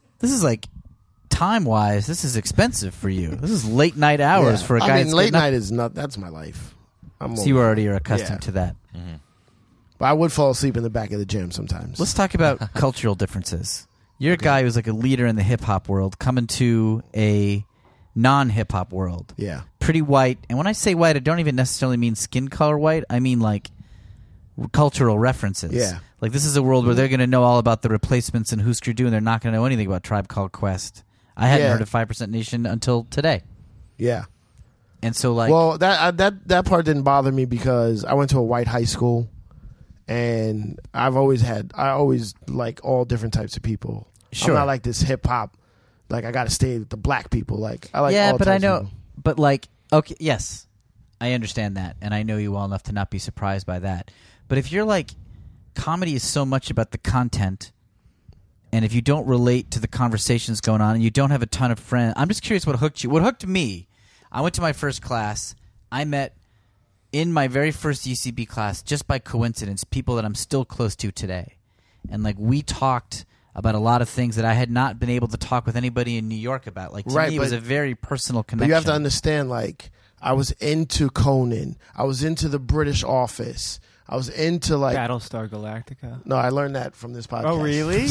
time wise, this is expensive for you. This is late night hours yeah. for a guy. I mean, that's late getting up. night is not. That's my life. So you already are accustomed Yeah. to that. Mm-hmm. But I would fall asleep in the back of the gym sometimes. Let's talk about cultural differences. You're a guy who's like a leader in the hip hop world, coming to a non-hip hop world. Yeah, Pretty white, and when I say white, I don't even necessarily mean skin color white. I mean like cultural references. Yeah. Like this is a world where they're going to know all about the Replacements and Husker Du, and they're not going to know anything about Tribe Called Quest. I hadn't Yeah. heard of 5% Nation until today, yeah. and so like, Well, that part didn't bother me because I went to a white high school, and I always like all different types of people. Sure. I'm not like this hip hop. Like I got to stay with the black people. Like I like yeah, all but I types of know, people. but like, okay, yes, I understand that, and I know you well enough to not be surprised by that. But if you're like, comedy is so much about the content, and if you don't relate to the conversations going on, and you don't have a ton of friends, I'm just curious what hooked you. What hooked me? I went to my first class. I met in my very first UCB class, just by coincidence, people that I'm still close to today, and like we talked about a lot of things that I had not been able to talk with anybody in New York about. Like to Right, me, it was but- a very personal But connection. you have to understand, like I was into Conan. I was into the British Office. I was into like. Battlestar Galactica. No, I learned that from this podcast. Oh, really?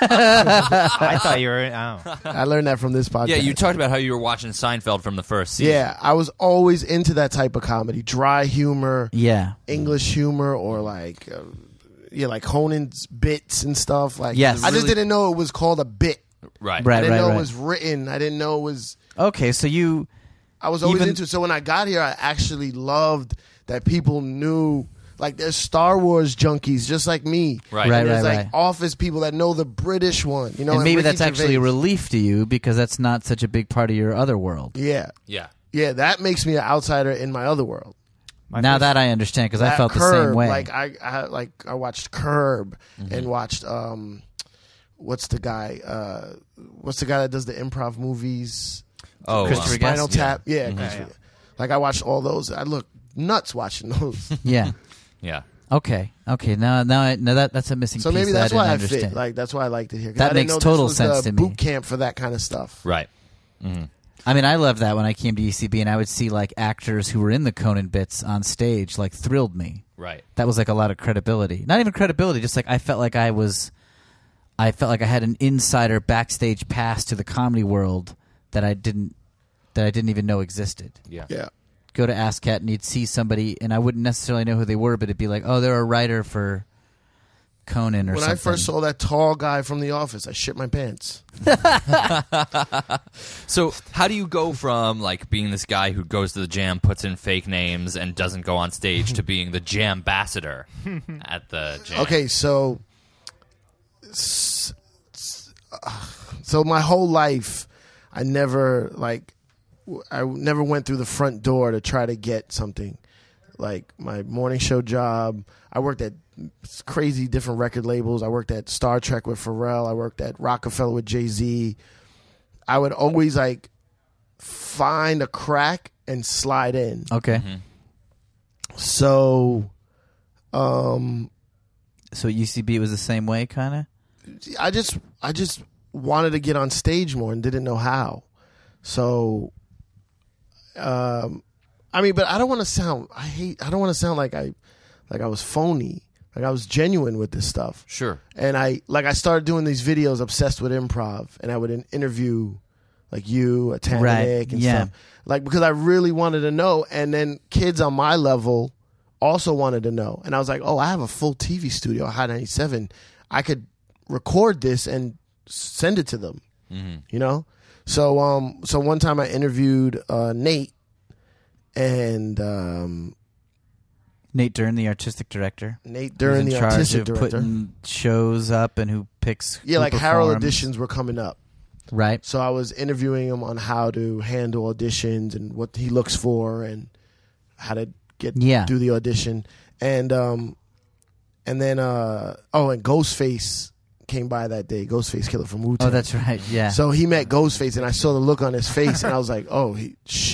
I thought you were. Oh. I learned that from this podcast. Yeah, you talked about how you were watching Seinfeld from the first season. Yeah, I was always into that type of comedy, dry humor, Yeah. English humor, or like, like Conan's bits and stuff. Like, Yes. I just Really- didn't know it was called a bit. Right. Right. I didn't know it was written. I didn't know it was. Okay, so you. I was always Even- into. So when I got here, I actually loved that people knew. Like there's Star Wars junkies just like me. Right. Right, And there's right, like right. Office people that know the British one. You know, And maybe Ricky that's actually a Gervais. relief to you because that's not such a big part of your other world. Yeah, Yeah. yeah. That makes me an outsider in my other world. My Now first- that I understand because I That felt the Curb, same way. Like I watched Curb and watched what's the guy? What's the guy that does the improv movies? Oh, Christopher Spinal Guest? Tap. Yeah, Yeah. Christopher. Like I watched all those. I look nuts watching those. Yeah. Yeah. Okay. Now that's a missing So piece. maybe that's that why I I didn't fit. understand. Like that's why I liked it here. 'Cause That I didn't makes know total this was sense the to me. boot camp for that kind of stuff. Right. Mm-hmm. I mean, I loved that when I came to ECB and I would see like actors who were in the Conan bits on stage, like thrilled me. Right. That was like a lot of credibility. Not even credibility, just like I felt like I had an insider backstage pass to the comedy world that I didn't even know existed. Yeah. Yeah. Go to ASCAT and you'd see somebody, and I wouldn't necessarily know who they were, but it'd be like, oh, they're a writer for Conan or When something. I first saw that tall guy from The Office, I shit my pants. So how do you go from like being this guy who goes to the jam, puts in fake names, and doesn't go on stage to being the jam ambassador at the jam? Okay, so my whole life, I never went through the front door to try to get something. Like my morning show job, I worked at crazy different record labels. I worked at Star Trek with Pharrell. I worked at Rockefeller with Jay-Z. I would always like find a crack and slide in. Okay. So, So at UCB it was the same way, kind of? I just wanted to get on stage more and didn't know how. So, I mean, but I don't want to sound. I don't want to sound like I was phony. Like I was genuine with this stuff. Sure. And I started doing these videos obsessed with improv, and I would interview like you, Tananik, Right, and yeah. stuff. Like because I really wanted to know, and then kids on my level also wanted to know, and I was like, oh, I have a full TV studio, High 97. I could record this and send it to them. You know. So one time I interviewed Nate, and Nate Dern, the artistic director. Nate who's Dern, in the charge artistic of director. putting shows up and who picks Yeah, who like Harold performs. auditions were coming up. Right. So I was interviewing him on how to handle auditions and what he looks for and how to do the audition. And then and Ghostface came by that day. Ghostface Killer from Wu-Tang. Oh, that's right. Yeah. So he met Ghostface, and I saw the look on his face, and I was like, "Oh, he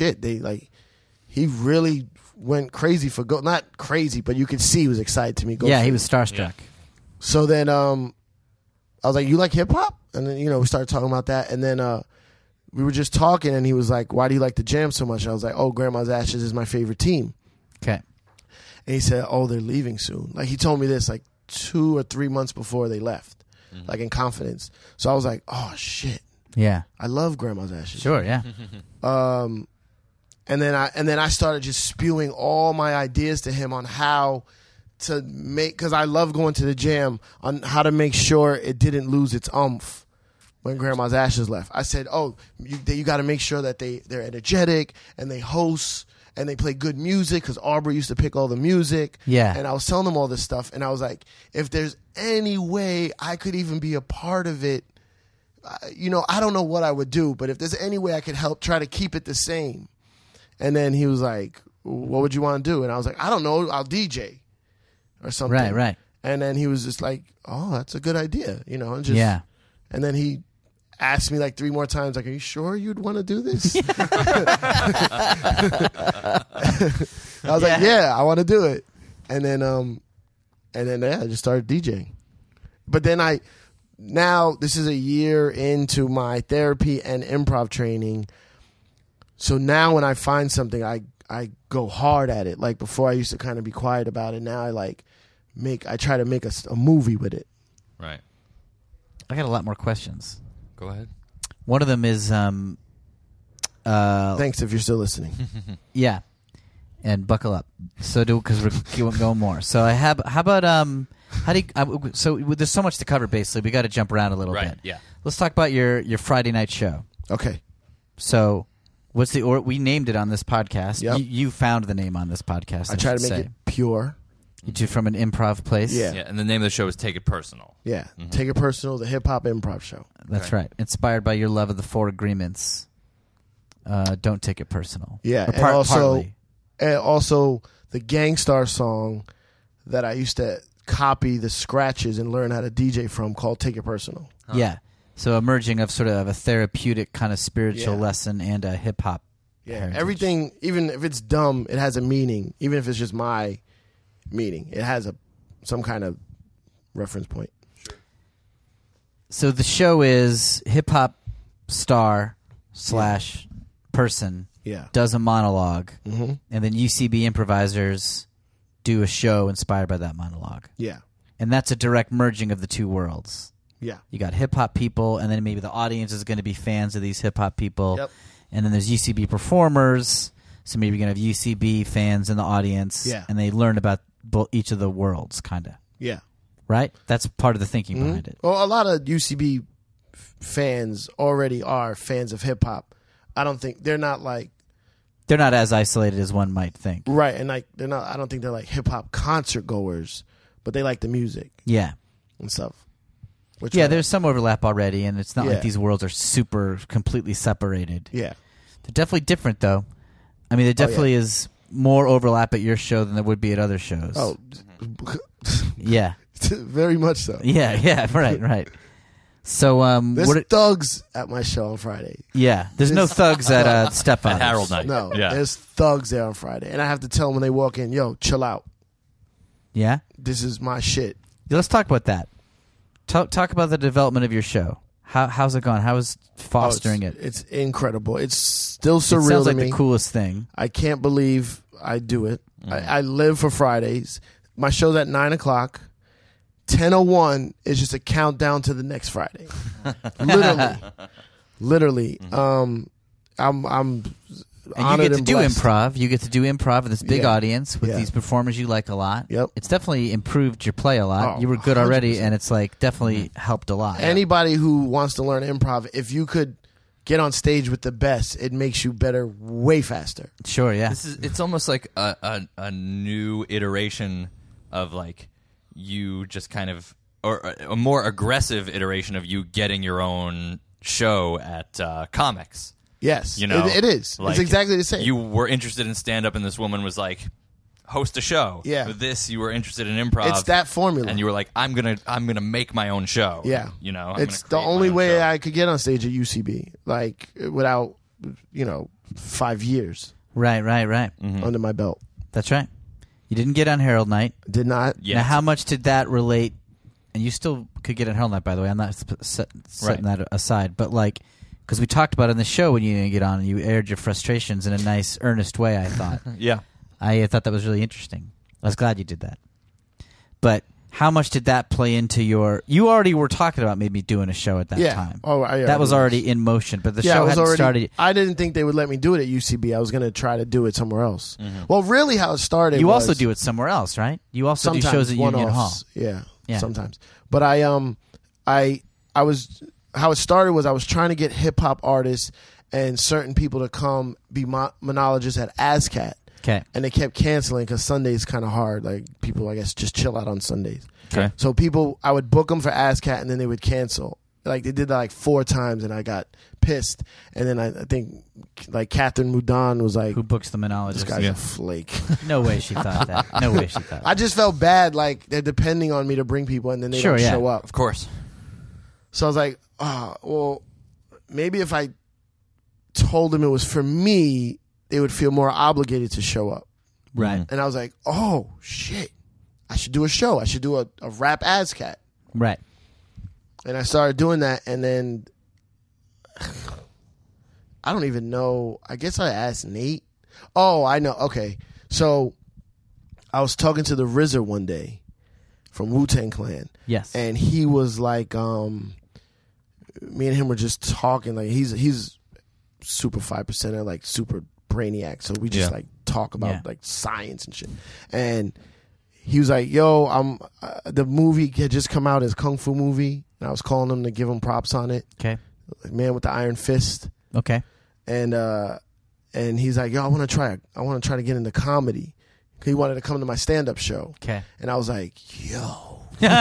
really went crazy for not crazy, but you could see he was excited to meet Ghostface." yeah, he was starstruck. So then I was like, "You like hip hop?" And then we started talking about that, and then we were just talking, and he was like, "Why do you like the Jam so much?" And I was like, "Oh, Grandma's Ashes is my favorite team." Okay. And he said, "Oh, they're leaving soon." Like he told me this like 2 or 3 months before they left, like in confidence. So I was like, "Oh shit, Yeah. I love Grandma's Ashes." Sure. Yeah. And then I started just spewing all my ideas to him on how to make, because I love going to the jam, on how to make sure it didn't lose its umph when Grandma's Ashes left. I said, "Oh, you got to make sure that they're energetic and they host and they play good music," because Aubrey used to pick all the music. Yeah. And I was telling them all this stuff, and I was like, if there's any way I could even be a part of it, I don't know what I would do, but if there's any way I could help try to keep it the same. And then he was like, "What would you want to do?" And I was like, "I don't know, I'll DJ or something." Right. And then he was just like, "Oh, that's a good idea," and just Yeah. And then he asked me like 3 more times, like, "Are you sure you'd want to do this?" I was like, "Yeah, I want to do it." And then I just started DJing. But then now this is a year into my therapy and improv training. So now when I find something, I go hard at it. Like before, I used to kind of be quiet about it. Now I try to make a movie with it. Right. I got a lot more questions. Go ahead. One of them is Thanks if you're still listening. yeah, and buckle up. So because we're going more. So how about how do you, so there's so much to cover. Basically, we got to jump around a little Right. bit. Yeah. Let's talk about your Friday night show. Okay. So what's we named it on this podcast. Yep. You found the name on this podcast. I try to make it pure. You do from an improv place. Yeah. Yeah. And the name of the show is Take It Personal. Yeah. Take It Personal, the hip hop improv show. That's Okay. right. Inspired by your love of the 4 agreements. Don't take it personal. Yeah. Or And partly. also the Gangstar song that I used to copy the scratches and learn how to DJ from, called Take It Personal. Yeah. So a merging of sort of a therapeutic kind of spiritual Yeah. lesson and a hip hop. Yeah, heritage. everything, even if it's dumb, it has a meaning. Even if it's just my meaning, it has some kind of reference point. So the show is hip hop star / person Yeah. does a monologue, Mm-hmm. and then UCB improvisers do a show inspired by that monologue. Yeah. And that's a direct merging of the two worlds. Yeah. You got hip hop people, and then maybe the audience is going to be fans of these hip hop people. Yep. And then there's UCB performers, so maybe you're going to have UCB fans in the audience, Yeah. and they learn about each of the worlds, kind of. Yeah. Right? That's part of the thinking Mm-hmm. behind it. Well, a lot of UCB fans already are fans of hip hop. I don't think they're not like They're not as isolated as one might think. right, and like they're not. I don't think they're like hip hop concert goers, but they like the music Yeah. and stuff. Which Yeah, I- there's some overlap already, and it's not Yeah. like these worlds are super completely separated. yeah. They're definitely different, though. I mean, there definitely is more overlap at your show than there would be at other shows. Oh, Yeah. very much so. Yeah, right. So, There's what? thugs at my show on Friday. Yeah, there's no thugs at Stepfather's. At Harold Night. No, Yeah. there's thugs there on Friday, and I have to tell them when they walk in, "Yo, chill out. Yeah? This is my shit." Yeah, let's talk about that. Talk about the development of your show. How's it gone? How is fostering it? It's incredible. It's still It surreal sounds to like me. the coolest thing. I can't believe I do it. I live for Fridays. My show's at 9:00. 10:01 is just a countdown to the next Friday. Literally. I'm And honored you get to and do blessed. improv. You get to do improv with this big Yeah. audience with Yeah. these performers you like a lot. Yep. It's definitely improved your play a lot. Oh, You were good already, 100%. and it's like definitely helped a lot. Anybody who wants to learn improv, if you could get on stage with the best, it makes you better way faster. Sure, yeah. It's almost like a new iteration of like you just kind of, or a more aggressive iteration of you getting your own show at comics. Yes. You know, it is. Like, it's exactly the same. You were interested in stand up, and this woman was like, host a show. Yeah. With this, you were interested in improv. It's that formula. and you were like, I'm gonna make my own show. Yeah. You know, I'm It's gonna the create my only own way show. I could get on stage at UCB, like without, 5 years Right. under my belt. That's right. You didn't get on Herald Night. Did not. Yeah. Now, how much did that relate? And you still could get on Herald Night, by the way. I'm not setting that aside. But, like, because we talked about it in the show when you didn't get on, and you aired your frustrations in a nice, earnest way, I thought. Yeah. I thought that was really interesting. I was glad you did that. But how much did that play into your... You already were talking about maybe doing a show at that time. Oh, that was already in motion, but the Yeah, show it was hadn't already. started. I didn't think they would let me do it at UCB. I was going to try to do it somewhere else. Well, really, how it started. You was also do it somewhere else, right? You also do sometimes shows at Union Hall. one-offs. Yeah, Yeah. sometimes. But I was how it started was I was trying to get hip hop artists and certain people to come be monologists at ASCAT. Okay. And they kept canceling because Sunday's kind of hard. Like people, I guess, just chill out on Sundays. Okay. So people, I would book them for ASCAT and then they would cancel. Like they did that like 4 times and I got pissed. And then I think like Catherine Moudan was like, Who books the "This monologist? guy's Yeah. a flake." No way she thought that. No way she thought that. I just felt bad. Like they're depending on me to bring people and then they Sure, don't yeah. show up. Of course. So I was like, well, maybe if I told them it was for me, they would feel more obligated to show up. Right. And I was like, oh, shit. I should do a show. I should do a rap ASCAT. Right. And I started doing that. And then I don't even know. I guess I asked Nate. Oh, I know. Okay. So I was talking to the RZA one day from Wu-Tang Clan. Yes. And he was like, me and him were just talking. Like he's super 5%er, like super brainiac. So we just Yeah. like talk about Yeah. like science and shit. And he was like, "Yo, the movie had just come out, his kung fu movie, and I was calling him to give him props on it. Okay. Like, Man with the Iron Fist." Okay. And he's like, "Yo, I want to try to get into comedy." He wanted to come to my stand-up show. Okay. And I was like, "Yo."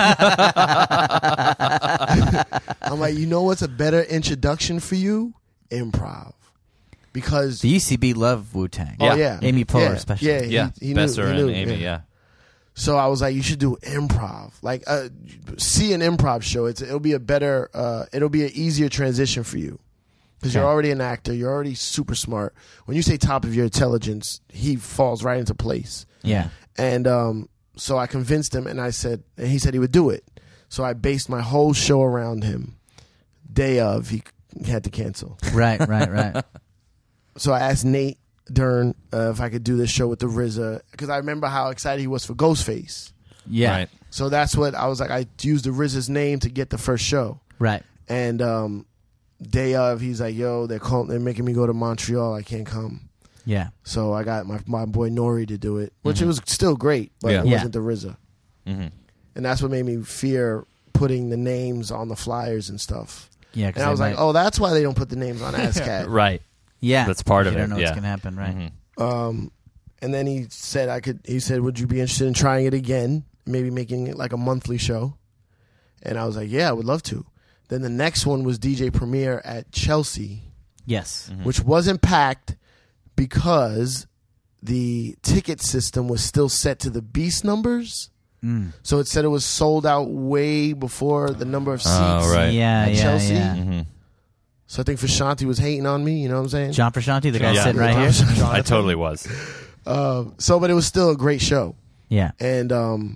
I'm like, you know what's a better introduction for you? Improv. Because The UCB love Wu-Tang. oh yeah, Amy Poehler yeah, especially. Yeah, Yeah. he knew, Besser he knew, and Amy, yeah. So I was like, you should do improv. Like, see an improv show. It'll be an easier transition for you. Because you're already an actor. You're already super smart. When you say top of your intelligence, he falls right into place. Yeah. And so I convinced him, and he said he would do it. So I based my whole show around him. Day of, he had to cancel. Right. So I asked Nate Dern if I could do this show with the RZA, because I remember how excited he was for Ghostface. Yeah. Right. So that's what I was like. I used the RZA's name to get the first show. Right. And day of, he's like, "Yo, they're making me go to Montreal. I can't come." Yeah. So I got my boy Nori to do it, which it was still great, but it wasn't the RZA. Mm-hmm. And that's what made me fear putting the names on the flyers and stuff. Yeah. And I was like, "Oh, that's why they don't put the names on ASCAT." Right. yeah, That's part of you it. don't know yeah. what's gonna happen, right? Mhm. And then he said He said, "Would you be interested in trying it again? Maybe making it like a monthly show?" And I was like, "Yeah, I would love to." Then the next one was DJ Premier at Chelsea, Yes. which wasn't packed because the ticket system was still set to the Beast numbers. So it said it was sold out way before the number of seats. Oh, right. Yeah. At Chelsea? Yeah. Mm-hmm. So I think Frusciante was hating on me. You know what I'm saying? John Frusciante, the guy Yeah. sitting right here. I totally was. But it was still a great show. Yeah. And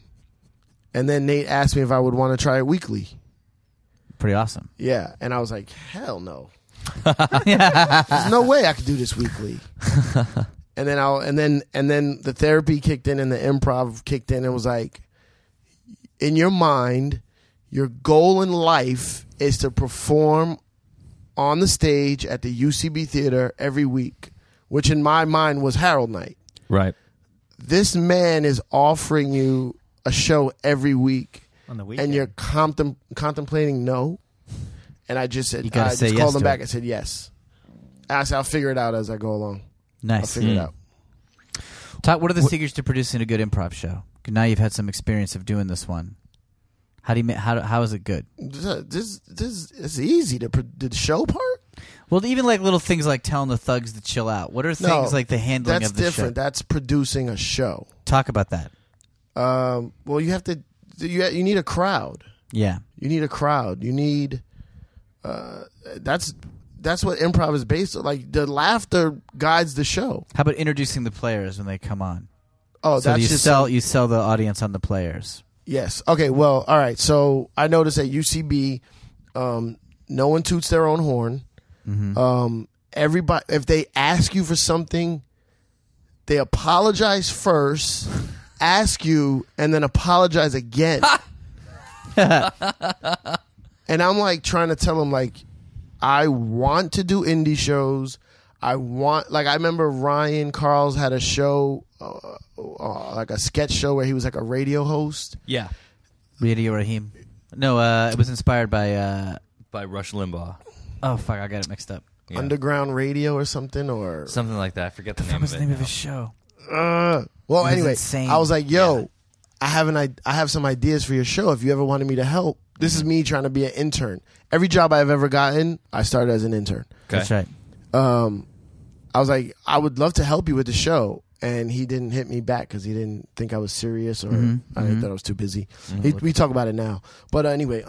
then Nate asked me if I would want to try it weekly. Pretty awesome. Yeah, and I was like, hell no. There's no way I could do this weekly. And then the therapy kicked in and the improv kicked in and was like, in your mind, your goal in life is to perform on the stage at the UCB Theater every week, which in my mind was Harold Night. Right. This man is offering you a show every week. On the weekend. And you're contemplating no. And I just said, You gotta I say just yes called him to back it. and said yes. And I said, I'll figure it out as I go along. I'll Nice. figure it out. What are the secrets to producing a good improv show? Now you've had some experience of doing this one. How is it good? This is easy. The show part? Well, even like little things like telling the thugs to chill out. What are things like the handling That's of the different. show? That's producing a show. Talk about that. Well, you have to. You need a crowd. Yeah. You need a crowd. You need. That's what improv is based on. Like the laughter guides the show. How about introducing the players when they come on? Oh, So that's you just sell the audience on the players. Yes. Okay. Well. All right. So I noticed at UCB, no one toots their own horn. Everybody, if they ask you for something, they apologize first, ask you, and then apologize again. And I'm like trying to tell them, like, I want to do indie shows. I remember Ryan Carls had a show, like a sketch show where he was like a radio host. Yeah. Radio Raheem. No, it was inspired by. By Rush Limbaugh. Oh fuck, I got it mixed up. Yeah. Underground Radio or something, or Something like that. I forget the What name was of the it. name of his show? well, was anyway, insane. I was like, "Yo, I have some ideas for your show. If you ever wanted me to help, this is me trying to be an intern. Every job I've ever gotten, I started as an intern. Okay. That's right. I was like, I would love to help you with the show, and he didn't hit me back because he didn't think I was serious, or I thought I was too busy. We talk about it now, but anyway,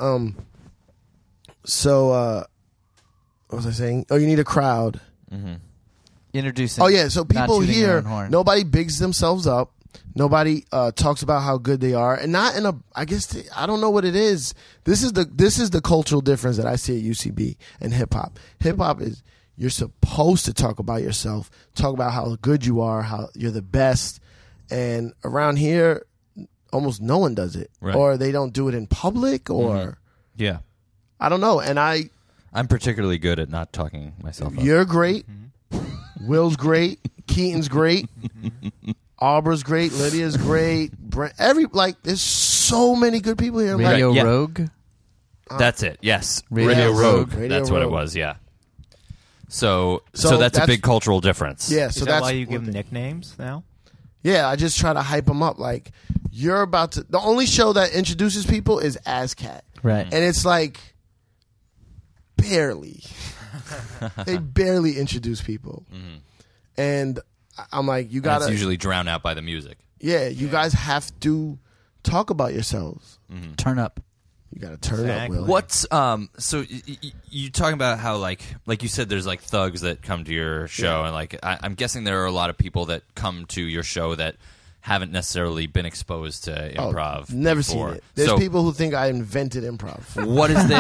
so what was I saying? Oh, you need a crowd. Introducing. Oh yeah, so not people tooting your here, own horn. nobody bigs themselves up. Nobody talks about how good they are, and not in a. I guess I don't know what it is. This is the cultural difference that I see at UCB and hip hop. Hip hop is you're supposed to talk about yourself, talk about how good you are, how you're the best, and around here, almost no one does it, Right. or they don't do it in public, or Yeah. I don't know. And I'm particularly good at not talking myself up. you're great, Will's great, Keaton's great. Aubra's great, Lydia's great. There's so many good people here. I'm like, Radio yeah. Rogue. That's it. Yes. Radio Rogue. Radio That's what it Rogue. was. Yeah. So So that's a that's- big cultural difference. yeah. Is So that that's why you give them nicknames now? Yeah, I just try to hype them up. Like you're about to. The only show that introduces people is ASCAT, Right. and it's like barely. They barely introduce people, and I'm like, you That's gotta. usually drowned out by the music. Yeah, you guys have to talk about yourselves. Turn up. You got to turn up, Will. What's so you talking about how like you said there's like thugs that come to your show and like I'm guessing there are a lot of people that come to your show that haven't necessarily been exposed to improv. Never before. seen it. There's So people who think I invented improv. what is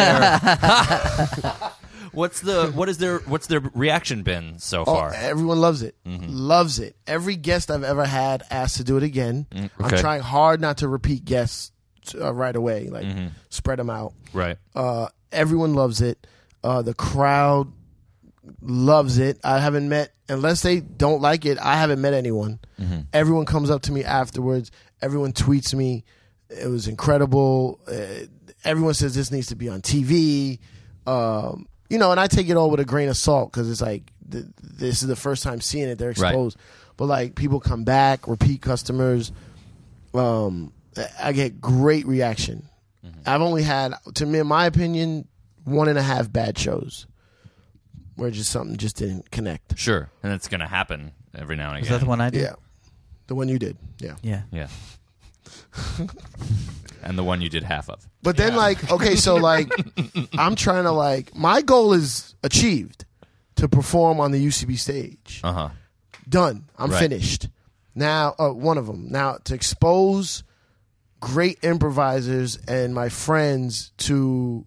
their what's their reaction been so far? Everyone loves it. Loves it. Every guest I've ever had asked to do it again. okay. I'm trying hard not to repeat guests right away, like spread them out. Right. Everyone loves it. The crowd loves it. I haven't met, unless they don't like it, I haven't met anyone. Everyone comes up to me afterwards. Everyone tweets me. It was incredible. Everyone says this needs to be on TV. And I take it all with a grain of salt because it's like this is the first time seeing it. They're exposed. Right. But like people come back, repeat customers. I get great reaction. I've only had, to me, in my opinion, 1.5 bad shows where just something just didn't connect. Sure, and it's going to happen every now and again. Is that the one I did? Yeah. The one you did. Yeah. Yeah. And the one you did half of. But then I'm trying to my goal is achieved to perform on the UCB stage. Uh-huh. Done. I'm finished. Now, one of them. Now, to expose great improvisers and my friends to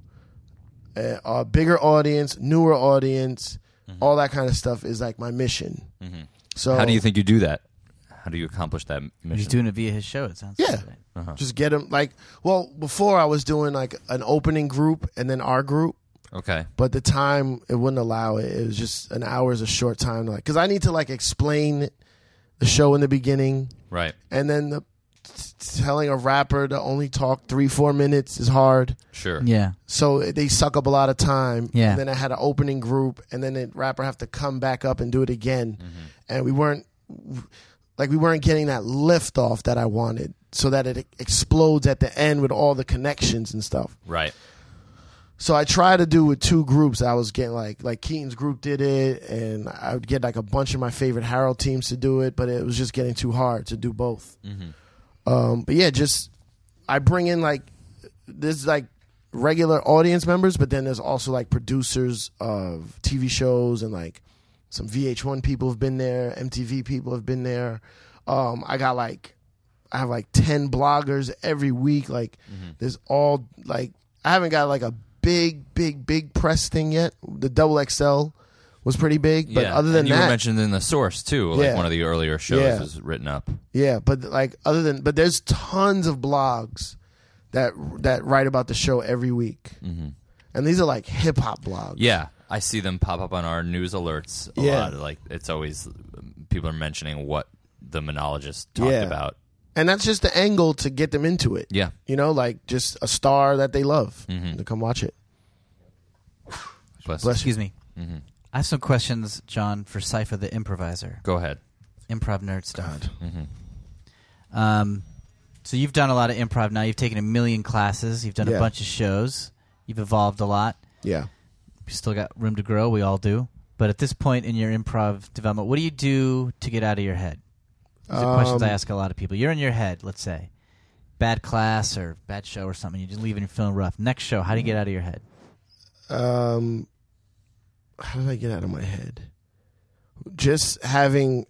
a bigger audience, newer audience, all that kind of stuff is like my mission. So how do you think you do that? How do you accomplish that mission? He's doing it via his show, it sounds like. Just get them before I was doing like an opening group and then our group. Okay. But the time, it wouldn't allow it. It was just an hour is a short time. Because I need to explain the show in the beginning. Right. And then telling a rapper to only talk 3-4 minutes is hard. Sure. Yeah. So they suck up a lot of time. Yeah. And then I had an opening group, and then the rapper have to come back up and do it again. And we weren't getting that lift off that I wanted, so that it explodes at the end with all the connections and stuff. Right. So I tried to do with 2 groups. I was getting like Keaton's group did it, and I would get a bunch of my favorite Harold teams to do it, but it was just getting too hard to do both. But yeah, I bring in there's regular audience members, but then there's also producers of TV shows and some VH1 people have been there, MTV people have been there. I have 10 bloggers every week. There's all I haven't got a big press thing yet. The XXL was pretty big, but other than you that, were mentioned in the Source too. One of the earlier shows was written up. Yeah, but but there's tons of blogs that write about the show every week, and these are hip hop blogs. Yeah, I see them pop up on our news alerts a lot. It's always people are mentioning what the monologist talked about. And that's just the angle to get them into it. Yeah. Just a star that they love to come watch it. Bless. Excuse me. I have some questions, John, for Cypher the Improviser. Go ahead. Improv nerd stuff. So you've done a lot of improv now. You've taken 1 million classes. You've done a bunch of shows. You've evolved a lot. Yeah. You still got room to grow. We all do. But at this point in your improv development, what do you do to get out of your head? These are questions I ask a lot of people. You're in your head, let's say. Bad class or bad show or something. You're just leaving, you're feeling rough. Next show, how do you get out of your head? How did I get out of my head? Just having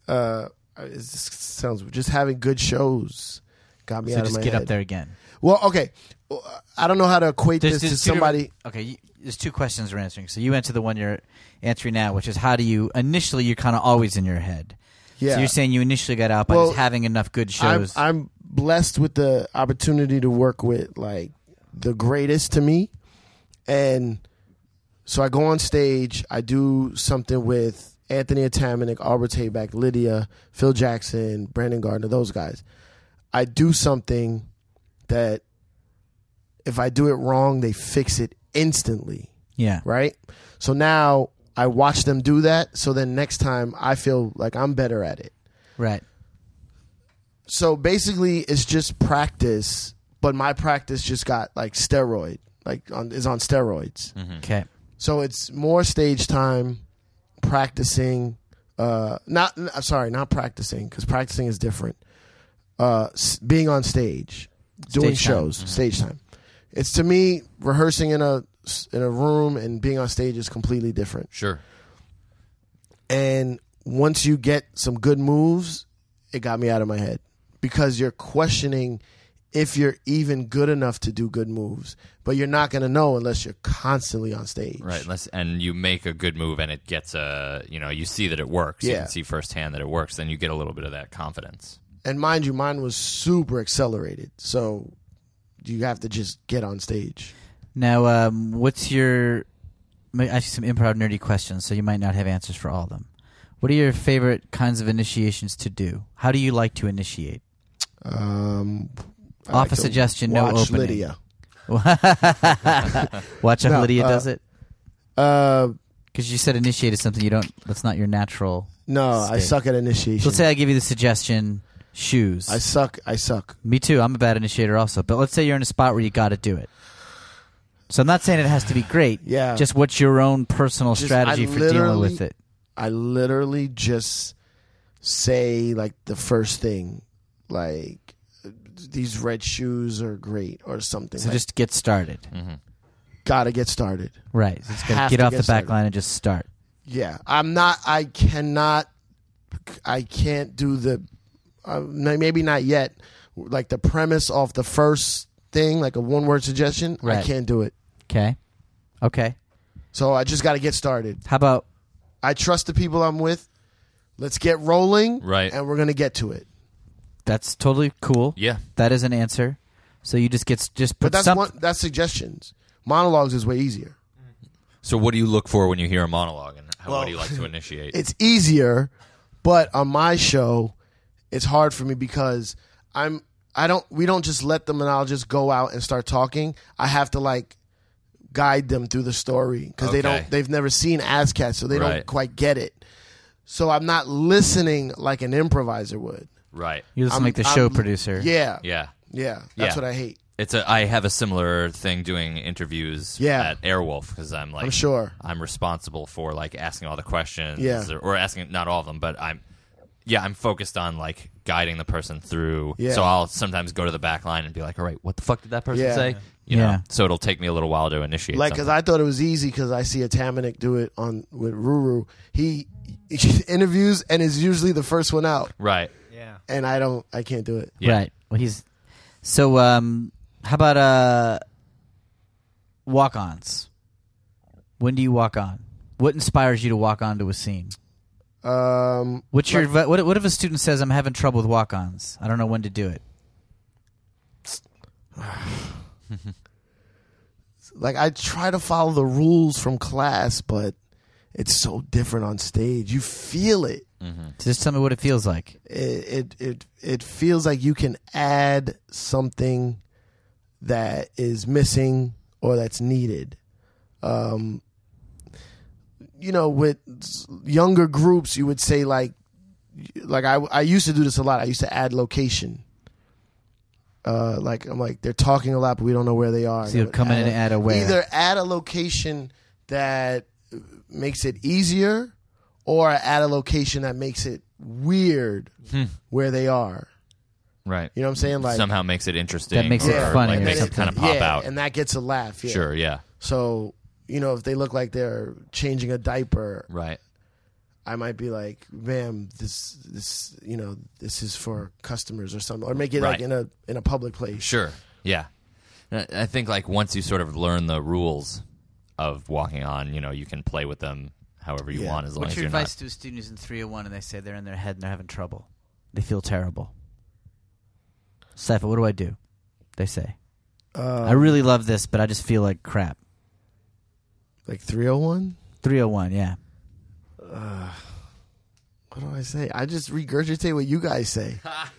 just having good shows got me out of my head. So just get up there again. Well, okay. I don't know how to equate this to somebody. There's 2 questions we're answering. So you answer the one you're answering now, which is how do you initially you're kind of always in your head. Yeah. So you're saying you initially got out by just having enough good shows. I'm blessed with the opportunity to work with the greatest to me, and so I go on stage. I do something with Anthony Atamanuik, Albert Hayback, Lydia, Phil Jackson, Brandon Gardner, those guys. I do something that if I do it wrong, they fix it instantly. Yeah. Right? So now I watch them do that, so then next time I feel like I'm better at it. Right. So basically it's just practice, but my practice just got steroid, is on steroids. Okay. So it's more stage time, practicing, not practicing, because practicing is different. being on stage, doing Stage time. shows, stage time. It's to me rehearsing in a room and being on stage is completely different. Sure. And once you get some good moves, it got me out of my head because you're questioning if you're even good enough to do good moves, but you're not going to know unless you're constantly on stage. Right, and you make a good move and it gets you see that it works. You Yeah. can see firsthand that it works. Then you get a little bit of that confidence. And mind you, mine was super accelerated, so you have to just get on stage. Now, what's your... I ask you some improv nerdy questions, so you might not have answers for all of them. What are your favorite kinds of initiations to do? How do you like to initiate? I Off like a to suggestion, no watch opening. Lydia. Watch how No, Lydia does it? Uh, Because you said initiate is something that's not your natural... no, I State. suck at initiation. So let's say I give you the suggestion, shoes. I suck. Me too. I'm a bad initiator also. But let's say you're in a spot where you got to do it. So I'm not saying it has to be great. Yeah. Just what's your own personal Just- strategy I for dealing literally- with it? I literally just say like the first thing, like these red shoes are great or something. So like, just get started. Mm-hmm. gotta get started. Right. So just Have get to off get the back started. line and just start. Yeah, I can't do the maybe not yet. Like the premise off the first thing, like a one-word suggestion, I Right. can't do it. Okay. Okay. So I just got to get started. How about I trust the people I'm with. Let's get rolling, Right. and we're gonna get to it. that's totally cool. Yeah. That is an answer. So you just But put that's something. that's suggestions. Monologues is way easier. So what do you look for when you hear a monologue, and what Well, do you like to initiate? It's easier, but on my show, it's hard for me because we don't just let the monologists go out and start talking. I have to like guide them through the story because Okay. they've never seen ASCAT, so they Right. don't quite get it. So I'm not listening like an improviser would. Right. You listen I'm- like the show I'm- producer. Yeah. Yeah. That's Yeah. what I hate. I have a similar thing doing interviews Yeah. at Airwolf because I'm like I'm sure. I'm responsible for like asking all the questions Yeah. or asking not all of them, but I'm focused on like guiding the person through. Yeah. So I'll sometimes go to the back line and be like, all right, what the fuck did that person Yeah. say? You Yeah. know? So it'll take me a little while to initiate. Like, because something. I thought it was easy because I see a Tamanik do it with Ruru. He interviews and is usually the first one out, Right. Yeah. and I can't do it. Yeah. Right. Well, so. How about walk-ons? When do you walk on? What inspires you to walk onto a scene? What's your what if a student says I'm having trouble with walk-ons? I don't know when to do it. Like, I try to follow the rules from class, but it's so different on stage. You feel it. Just tell me what it feels like. It feels like you can add something that is missing or that's needed. You know, with younger groups, you would say like I used to do this a lot. I used to add location. Like I'm like they're talking a lot, but we don't know where they are. So you'll come in and add a where. Either add a location that makes it easier, or add a location that makes it weird where they are. Right. You know what I'm saying? Like somehow makes it interesting. That makes it or, funny Like, or makes it something. kind of pop yeah, out. and that gets a laugh. Yeah. Sure. Yeah. So, you know, if they look like they're changing a diaper, Right. I might be like, "Ma'am, this is for customers or something," or make it like Right. in a public place. Sure. Yeah. I think like once you sort of learn the rules of walking on, you can play with them however you Yeah. want as long What's as your you're advice to a student who's in 301 and they say they're in their head and they're having trouble? They feel terrible. Cypher, what do I do? They say. I really love this, but I just feel like crap. Like 301. 301, yeah. What do I say? I just regurgitate what you guys say.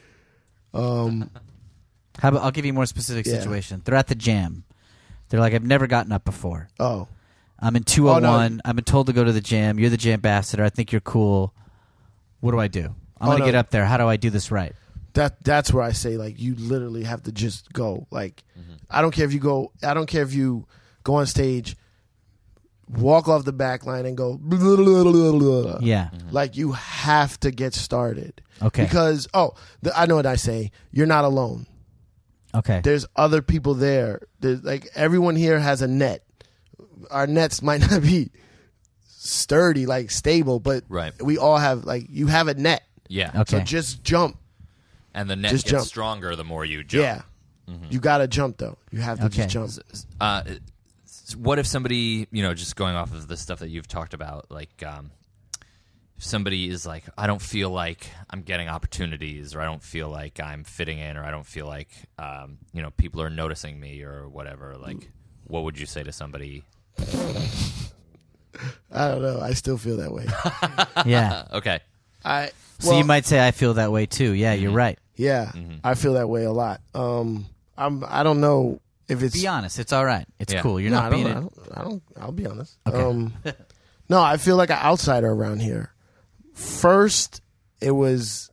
How about I'll give you a more specific Yeah. situation. They're at the jam. They're like, I've never gotten up before. Oh, I'm in 201. Oh, no. I've been told to go to the jam. You're the jam ambassador. I think you're cool. What do I do? I'm going to no. get up there. How do I do this right? that's where I say like you literally have to just go. Like I don't care if you go. I don't care if you go on stage walk off the back line and go blah, blah, blah, blah, blah. Yeah. Like you have to get started. Okay. Because I know what I say. You're not alone. Okay. There's other people there. There's like everyone here has a net. Our nets might not be sturdy, like stable, but Right. we all have like you have a net. Yeah. Okay. So just jump. And the net Just gets jump. stronger the more you jump. Yeah. You gotta jump though. You have to Okay. just jump. What if somebody, just going off of the stuff that you've talked about, like if somebody is like, I don't feel like I'm getting opportunities, or I don't feel like I'm fitting in, or I don't feel like, people are noticing me or whatever, like, what would you say to somebody? I don't know. I still feel that way. Yeah. Okay. So you might say I feel that way too. Yeah, you're right. Yeah, I feel that way a lot. I don't know if it's. Be honest. It's all right. It's Yeah. cool. You're No, not being it. I don't. I'll be honest. Okay. No, I feel like an outsider around here. First, it was.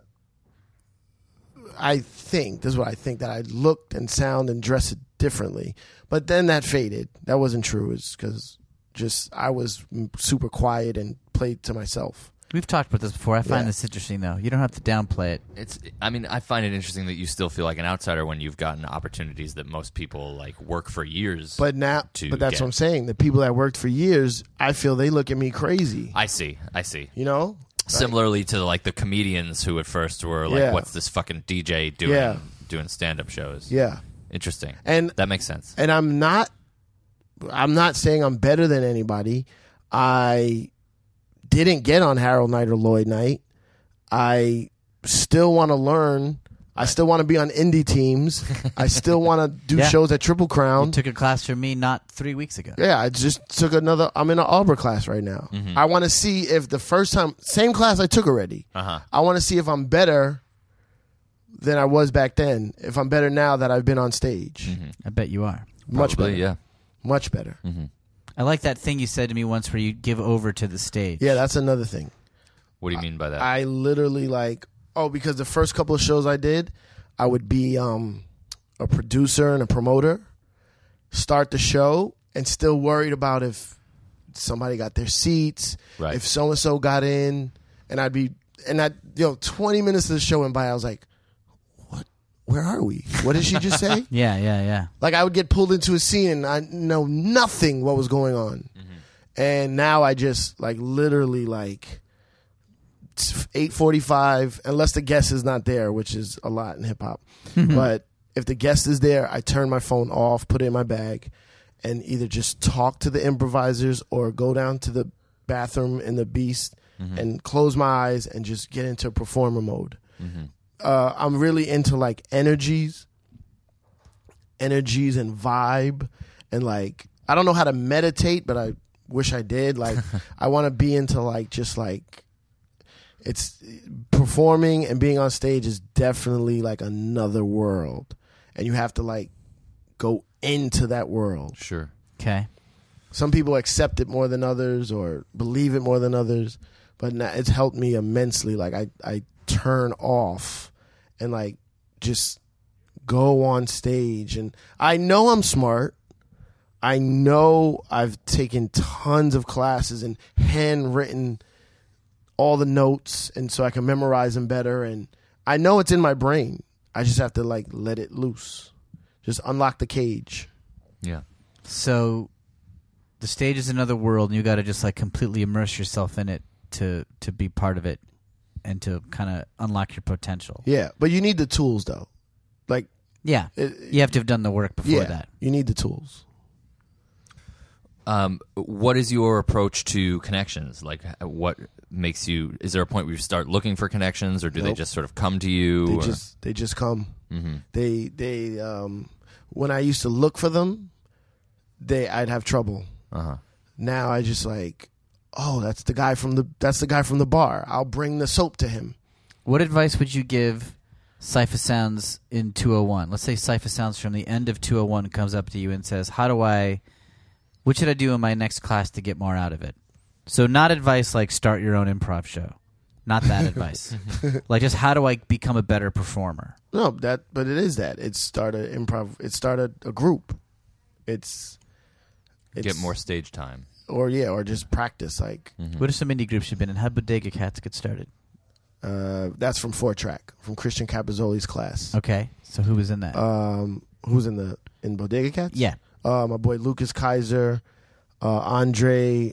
I think this is what I think, that I looked and sound and dressed differently, but then that faded. That wasn't true. It's because just I was super quiet and played to myself. We've talked about this before. I find Yeah. this interesting, though. You don't have to downplay it. I find it interesting that you still feel like an outsider when you've gotten opportunities that most people like work for years. But now, to but that's get. what I'm saying. The people that worked for years, I feel they look at me crazy. I see. You know, Similarly to like the comedians who at first were like, Yeah. "What's this fucking DJ doing? Yeah. Doing stand-up shows?" yeah. Interesting. And That makes sense. and I'm not saying I'm better than anybody. I didn't get on Harold Night or Lloyd Night. I still want to learn. I still want to be on indie teams. I still want to do Yeah. shows at Triple Crown. You took a class from me not 3 weeks ago. Yeah, I just took another. I'm in an Auburn class right now. I want to see if the first time, same class I took already. Uh-huh. I want to see if I'm better than I was back then. If I'm better now that I've been on stage. I bet you are. Much better. Probably, yeah. Much better. I like that thing you said to me once where you give over to the stage. Yeah, that's another thing. What do you mean by that? I literally because the first couple of shows I did, I would be a producer and a promoter, start the show, and still worried about if somebody got their seats, Right. if so and so got in, and I'd be 20 minutes of the show went by, I was like, what? Where are we? What did she just say? Yeah. Like I would get pulled into a scene and I know nothing what was going on. And now I just literally 8:45, unless the guest is not there, which is a lot in hip hop. But if the guest is there, I turn my phone off, put it in my bag, and either just talk to the improvisers or go down to the bathroom in the Beast and close my eyes and just get into performer mode. I'm really into energies and vibe, and I don't know how to meditate, but I wish I did. I want to be into it's performing and being on stage is definitely another world, and you have to go into that world. Sure. Okay. Some people accept it more than others or believe it more than others, but it's helped me immensely. I turn off and just go on stage, and I know I'm smart. I know I've taken tons of classes and handwritten all the notes, and so I can memorize them better, and I know it's in my brain. I just have to let it loose. Just unlock the cage. Yeah. So the stage is another world, and you got to just completely immerse yourself in it to be part of it and to kind of unlock your potential. Yeah, but you need the tools though. Yeah. You have to have done the work before Yeah, that. you need the tools. What is your approach to connections? What makes you? Is there a point where you start looking for connections, or do they Nope. just sort of come to you? They just come. Mm-hmm. They when I used to look for them, I'd have trouble. Uh-huh. Now I just that's the guy from the bar. I'll bring the soap to him. What advice would you give Cypher Sounds in 201? Let's say Cypher Sounds from the end of 201 comes up to you and says, what should I do in my next class to get more out of it? So not advice start your own improv show. Not that advice. Just how do I become a better performer? No, but it is that. It's start a improv. It started a group. It's Get more stage time. or just practice. Like What are some indie groups you've been in? How'd Bodega Cats get started? that's from 4-Track, from Christian Capizzoli's class. Okay, so who was in that? Who's in Bodega Cats? Yeah. My boy Lucas Kaiser, Andre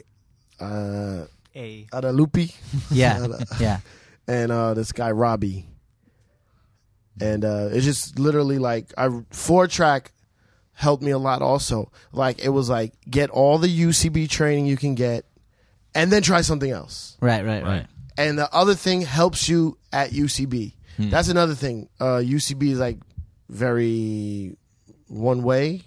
Adalupi, Yeah, yeah. and this guy Robbie. And it's just literally like 4-Track helped me a lot also. Like it was like get all the UCB training you can get and then try something else. Right. And the other thing helps you at UCB. That's another thing. UCB is like very one way.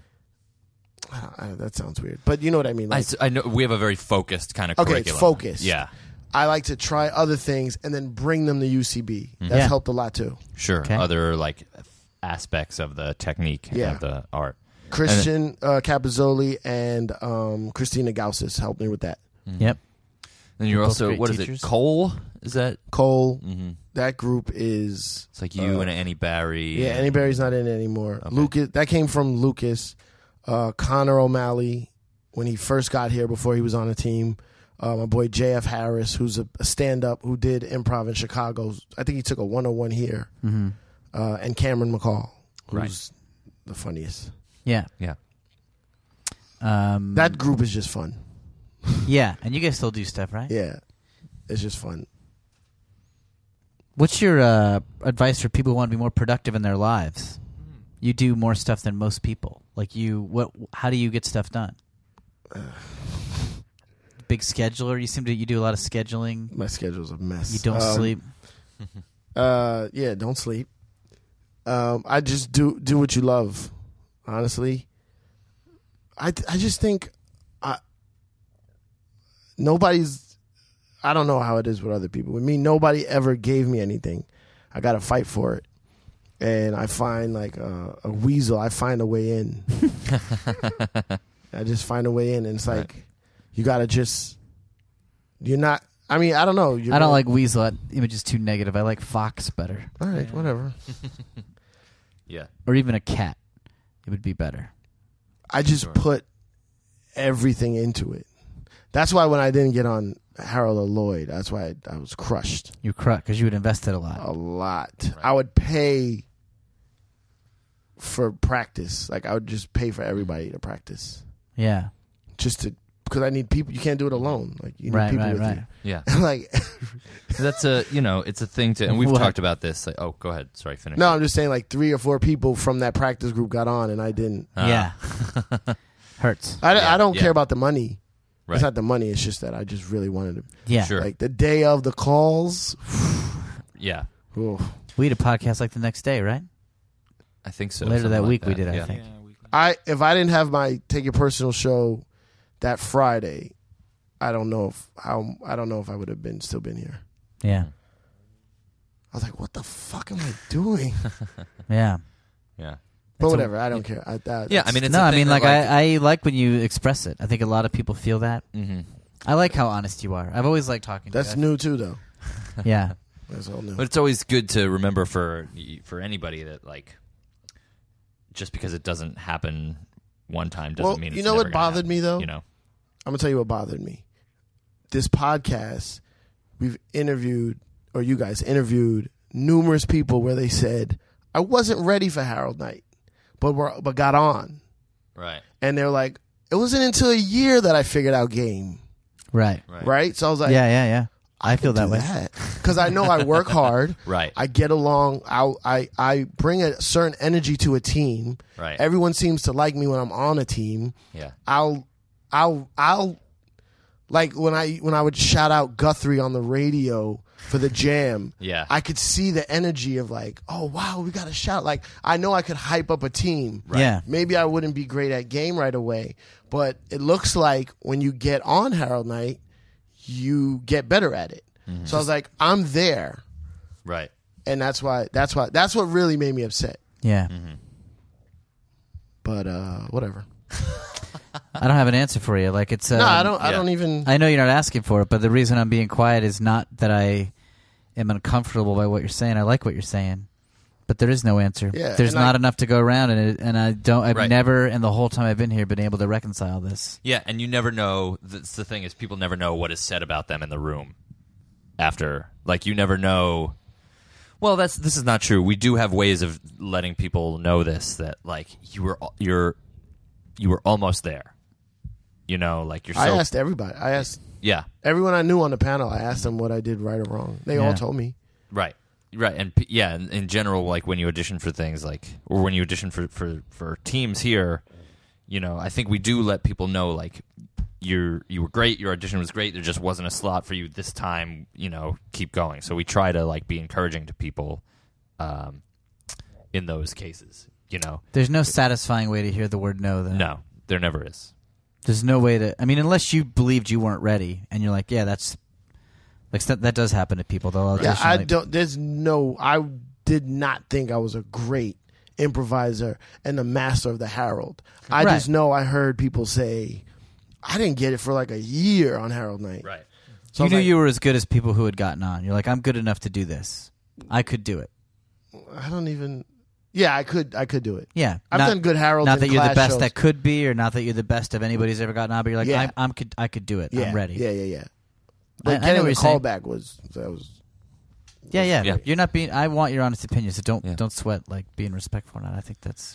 That sounds weird, but you know what I mean. Like, I know we have a very focused kind of okay, curriculum. it's focused. Yeah, I like to try other things and then bring them to UCB. That's Yeah. helped a lot too. sure. Okay. Other like aspects of the technique Yeah. of the art. Christian Capizzoli and Christina Gaussis helped me with that. Yep. And you're Both also great what teachers. is it? Cole? Is that? Cole, that group is It's like you and Annie Barry. yeah. Annie Barry's not in it anymore. Okay. Lucas, that came from Lucas. Connor O'Malley when he first got here before he was on a team. My boy JF Harris, who's a stand-up who did improv in Chicago. I think he took a 101 here. And Cameron McCall, who's the funniest. Yeah. Yeah. That group is just fun. Yeah, and you guys still do stuff, right? Yeah, it's just fun. What's your advice for people who want to be more productive in their lives? You do more stuff than most people. Like how do you get stuff done? Big scheduler. You do a lot of scheduling. My schedule's a mess. You don't sleep. Yeah, don't sleep. I just do what you love. Honestly, I just think nobody's. I don't know how it is with other people. With me, nobody ever gave me anything. I got to fight for it, and I find like a weasel. I find a way in. I just find a way in, and it's like you got to just. You're not. I mean, I don't know. I don't like weasel. That image is too negative. I like fox better. All right, whatever. Yeah. Or even a cat. It would be better. I just put everything into it. That's why when I didn't get on Harold or Lloyd, that's why I was crushed. You crushed because you would invested a lot. A lot. I would pay for practice. Like I would just pay for everybody to practice. Yeah. Just to because I need people. You can't do it alone. Like you need people with you. Yeah. Like That's it's a thing to, and we've talked about this. Like, oh, go ahead. Sorry, finish. no, I'm just saying like 3 or 4 people from that practice group got on and I didn't. Yeah. Hurts. I don't care about the money. Right. It's not the money. It's just that I just really wanted to. Yeah. Sure. Like the day of the calls. Yeah. Ooh. We had a podcast like the next day, right? I think so. Later something that like week we did, yeah. I think. If I didn't have my Take Your Personal show that Friday, I don't know if I would have still been here. Yeah. I was like, what the fuck am I doing? Yeah. Yeah. But whatever, I don't care. Yeah, I mean, it's No, a I thing mean, that, like, I like when you express it. I think a lot of people feel that. Mm-hmm. I like how honest you are. I've always liked talking to you. that's new too, though. Yeah. That's all new. But it's always good to remember for anybody that like just because it doesn't happen one time doesn't mean it's you know never what gonna bothered happen, me though. You know, I'm gonna tell you what bothered me. This podcast, we've interviewed, or you guys interviewed, numerous people where they said I wasn't ready for Harold Knight, but got on, right? and they're like, it wasn't until a year that I figured out game, Right. right? So I was like, Yeah. I feel that way. because I know I work hard. Right. I get along. I bring a certain energy to a team. Right. Everyone seems to like me when I'm on a team. Yeah. I'll like when I would shout out Guthrie on the radio for the jam. Yeah. I could see the energy of like, oh wow, we got to shout. Like I know I could hype up a team. Right. Yeah. Maybe I wouldn't be great at game right away, but it looks like when you get on Harold Knight, you get better at it. Mm-hmm. So I was like, I'm there. Right. And that's what really made me upset. Yeah. Mm-hmm. But whatever. I don't have an answer for you. Like it's No, I don't even. I know you're not asking for it, but the reason I'm being quiet is not that I am uncomfortable by what you're saying. I like what you're saying, but there is no answer. Yeah, There's and not enough to go around, I've Right. never, in the whole time I've been here, been able to reconcile this. Yeah, and you never know. That's the thing is, people never know what is said about them in the room after. Like, you never know. Well, this is not true. We do have ways of letting people know this, that like you were almost there. You know, like you're. I asked everybody. I asked Yeah. everyone I knew on the panel. I asked them what I did right or wrong. They all told me. Right. And in general, like when you audition for things, like, or when you audition for teams here, you know, I think we do let people know, like, you were great, your audition was great, there just wasn't a slot for you this time, you know, keep going. So we try to, like, be encouraging to people in those cases, you know. There's no satisfying way to hear the word no, though. No, there never is. There's no way to... I mean, unless you believed you weren't ready, and you're like, yeah, that's... Like, that does happen to people. They'll audition, Yeah, I did not think I was a great improviser and the master of the Harold. I Right. just know I heard people say, I didn't get it for like a year on Harold Night. Right. So you I was knew like, you were as good as people who had gotten on. You're like, I'm good enough to do this. I could do it. I don't even... Yeah, I could do it. Yeah. I've done good Harold. Not that you're the class best shows. that could be, or not that you're the best of anybody who's ever gotten on, but you're like, Yeah. I could do it. Yeah, I'm ready. Yeah. I But know getting what the you're saying. callback was Yeah. Yeah. You're not being... I want your honest opinion, so don't sweat, like, being respectful or not. I think that's...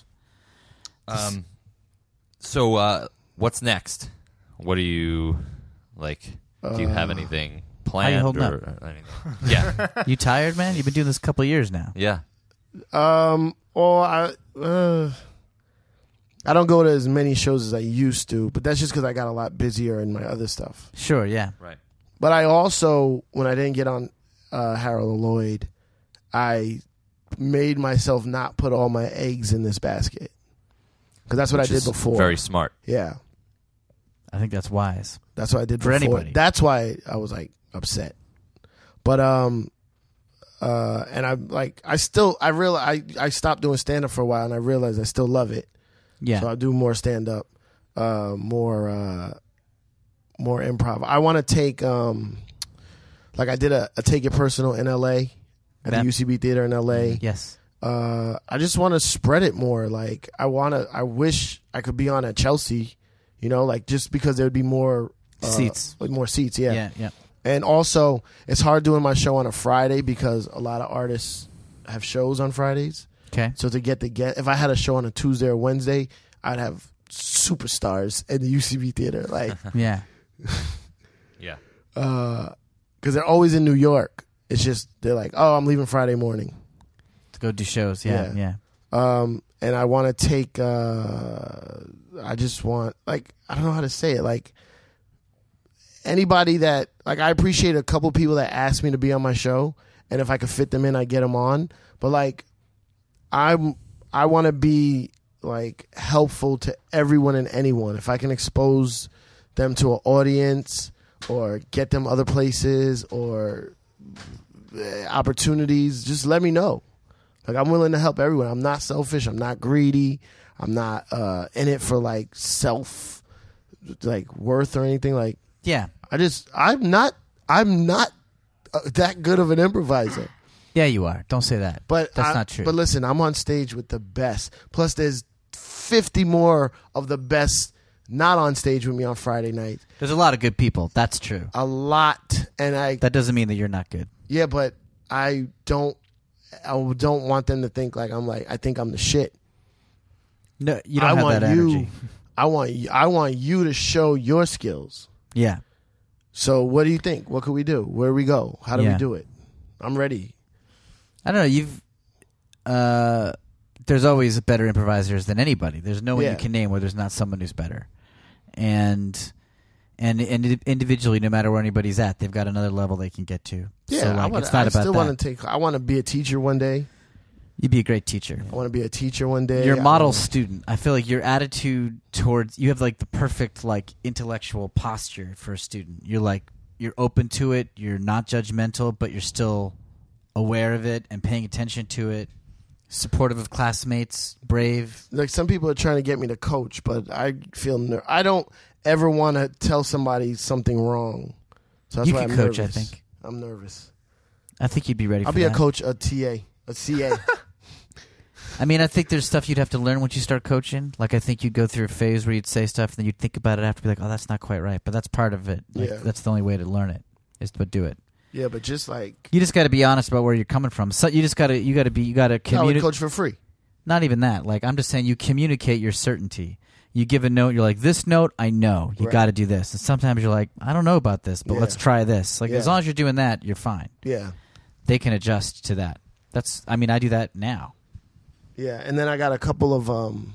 So what's next? What do you, like, do you have anything planned? holding or anything? Yeah. You tired, man? You've been doing this a couple of years now. Yeah. Well, I don't go to as many shows as I used to, but that's just because I got a lot busier in my other stuff. Sure, yeah. Right. But I also, when I didn't get on Harold and Lloyd, I made myself not put all my eggs in this basket. Because that's what Which I did is before. Very smart. Yeah. I think that's wise. That's what I did For before. anybody. That's why I was like upset. But and I stopped doing stand up for a while and I realized I still love it. Yeah. So I do more stand up, more improv. I want to take like I did a Take It Personal in LA at the UCB Theater in LA. Yes. I just want to spread it more. Like I wish I could be on at Chelsea, you know, like just because there would be more Seats. like more seats. Yeah. Yeah. And also, it's hard doing my show on a Friday because a lot of artists have shows on Fridays. Okay. So to get if I had a show on a Tuesday or Wednesday, I'd have superstars in the UCB Theater, like Yeah. Yeah. because they're always in New York. It's just they're like, oh, I'm leaving Friday morning. To go do shows. Yeah. And I want to take. I just want, like, I don't know how to say it. Like anybody that, like, I appreciate a couple people that ask me to be on my show, and if I could fit them in, I get them on. But like, I want to be like helpful to everyone and anyone. If I can expose them to an audience or get them other places or opportunities, just let me know. Like, I'm willing to help everyone. I'm not selfish. I'm not greedy. I'm not in it for like self, like worth or anything. Like, Yeah. I'm not that good of an improviser. Yeah, you are. Don't say that. But that's not true. But listen, I'm on stage with the best. Plus, there's 50 more of the best not on stage with me on Friday night. There's a lot of good people. That's true. A lot, and That doesn't mean that you're not good. yeah, but I don't want them to think like I think I'm the shit. No, you don't have that energy. I want you to show your skills. Yeah. So what do you think? What could we do? Where do we go? How do we Yeah. do it? I'm ready. I don't know. You've there's always better improvisers than anybody. There's no one Yeah. you can name where there's not someone who's better. And individually, no matter where anybody's at, they've got another level they can get to. Yeah, so, like, I it's not about still that. want to I want to be a teacher one day. You'd be a great teacher. I want to be a teacher one day. You're a I model wanna- student. I feel like your attitude towards you have like the perfect like intellectual posture for a student. You're open to it. You're not judgmental, but you're still aware of it and paying attention to it. Supportive of classmates, brave. Like, some people are trying to get me to coach, but I feel I don't ever want to tell somebody something wrong. So that's You why could I'm coach, nervous. I think. I'm nervous. I think you'd be ready I'll for be that. a coach, a TA, a CA. I mean, I think there's stuff you'd have to learn once you start coaching. Like, I think you'd go through a phase where you'd say stuff, and then you'd think about it after, be like, oh, that's not quite right. But that's part of it. Like, Yeah. That's the only way to learn it, is to do it. Yeah, but just like You just got to be honest about where you're coming from. So you got to I would communicate. coach for free. Not even that. Like, I'm just saying, you communicate your certainty. You give a note, you're like, this note, I know. You Right. got to do this. And sometimes you're like, I don't know about this, but Yeah. let's try this. Like, Yeah. as long as you're doing that, you're fine. Yeah. They can adjust to that. I do that now. Yeah, and then I got a couple of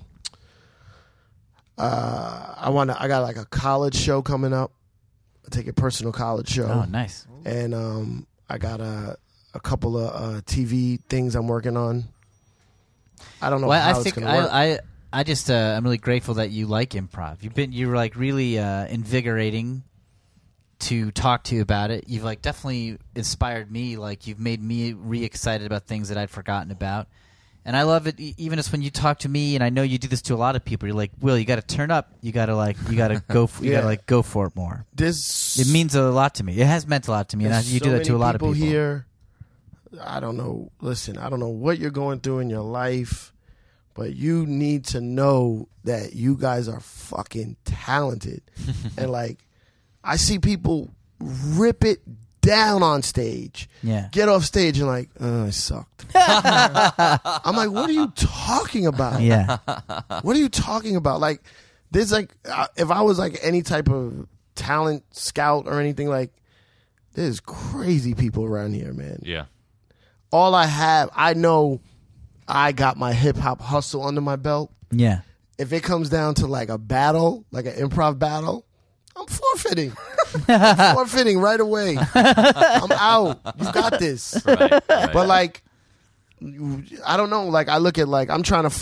I got like a college show coming up. I take a personal college show. Oh, nice. And I got a couple of TV things I'm working on. I don't know Well, how I it's think going to work. I just I'm really grateful that you like improv. You're like really invigorating to talk to you about it. You've like definitely inspired me. Like, you've made me re-excited about things that I'd forgotten about. And I love it, even just when you talk to me, and I know you do this to a lot of people. You're like, Will, you got to turn up. You got to go. Go for it more. It means a lot to me. It has meant a lot to me, and There's you do so that to a many lot of people. here. I don't know. Listen, I don't know what you're going through in your life, but you need to know that you guys are fucking talented. And like, I see people rip it down on stage. Yeah. Get off stage and like, oh, I sucked. I'm like, what are you talking about? Yeah. What are you talking about? Like, there's like, if I was like any type of talent scout or anything, like, there's crazy people around here, man. Yeah. All I know I got my hip hop hustle under my belt. Yeah. If it comes down to like a battle, like an improv battle, I'm forfeiting. I'm forfeiting right away. I'm out. You got this. Right. But like, I don't know. Like, I look at like, I'm trying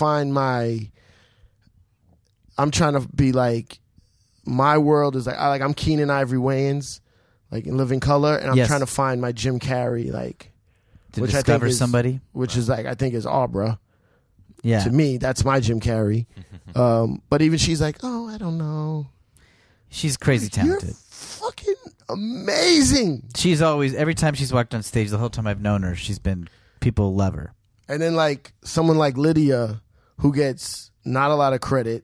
to be like, my world is like, I'm Keenan Ivory Wayans, like in Living Color, and I'm Yes. trying to find my Jim Carrey, like, To which I think discover is somebody. which is like, I think is Abra. Yeah. To me, that's my Jim Carrey. But even she's like, oh, I don't know. She's crazy You're talented. fucking amazing. She's always, every time she's walked on stage, the whole time I've known her, people love her. And then like someone like Lydia, who gets not a lot of credit,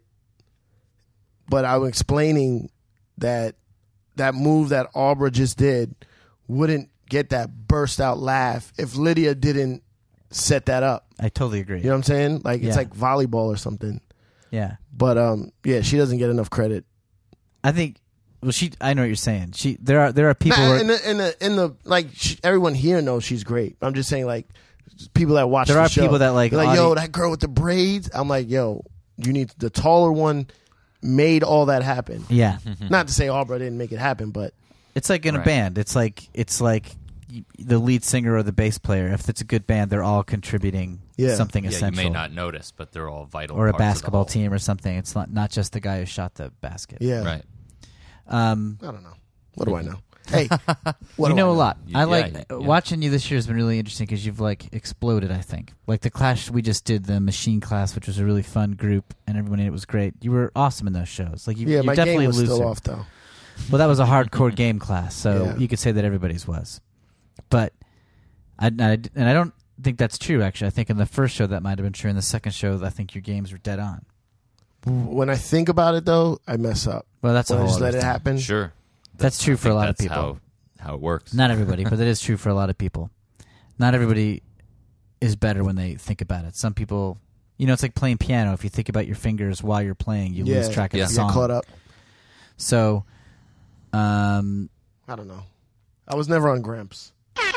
but I'm explaining that move that Abra just did wouldn't get that burst out laugh if Lydia didn't set that up. I totally agree. You know what I'm saying? Like, it's Yeah. like volleyball or something. Yeah. But yeah, she doesn't get enough credit. I think, I know what you're saying. There are people Nah, where, in the like, everyone here knows she's great. I'm just saying, like, people that watch there the are show, people that like, they're like, yo, that girl with the braids. I'm like, yo, you need the taller one. Made all that happen. yeah. Not to say Abra didn't make it happen, but It's like in a Right. band. It's like the lead singer or the bass player. If it's a good band, they're all contributing Yeah. something Yeah, you essential. may not notice, but they're all vital. Or a parts of the basketball whole. team or something. It's not just the guy who shot the basket. yeah, Right. I don't know. What do I know? Hey, what You do I know a lot. Yeah, I like yeah. watching you this year has been really interesting because you've like exploded. I think like the class we just did, the Machine class, which was a really fun group, and everyone in it was great. You were awesome in those shows. Like Yeah, you're my definitely game was a loser. still off though. Well, that was a hardcore game class, so Yeah. you could say that everybody's was. But I don't think that's true. Actually, I think in the first show that might have been true. In the second show, I think your games were dead on. When I think about it though, I mess up. Well, that's When a I whole just other let it thing. happen. Sure. That's true I for a think lot of that's people. How it works. Not everybody, but that is true for a lot of people. Not everybody is better when they think about it. Some people, it's like playing piano. If you think about your fingers while you're playing, you lose track of Yeah. the You song. get caught up. So, I don't know. I was never on Gramps. you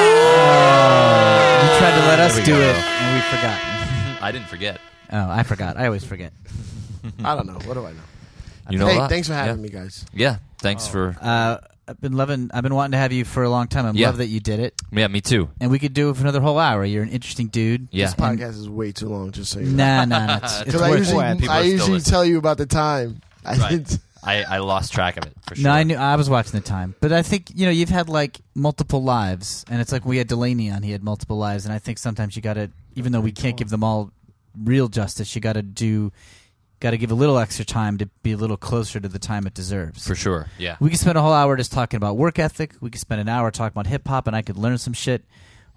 tried to let us There we do go. it, and we forgot. I didn't forget. Oh, I forgot. I always forget. I don't know. What do I know? You know a Hey, lot. thanks for having Yeah. me, guys. Yeah. Thanks for. I've been wanting to have you for a long time. I Yeah. love that you did it, Yeah, me too. and we could do it for another whole hour. You're an interesting dude. Yeah. This podcast is way too long, just so you know. Nah. It's Because I worth usually, it. People I are still usually listening. tell you about the time. I Right. didn't. I lost track of it for sure. No, I knew. I was watching the time, but I think you've had like multiple lives, and it's like we had Delaney on. He had multiple lives, and I think sometimes you got to, even though we can't give them all real justice, you got to give a little extra time to be a little closer to the time it deserves. For sure. Yeah. We could spend a whole hour just talking about work ethic. We could spend an hour talking about hip hop, and I could learn some shit.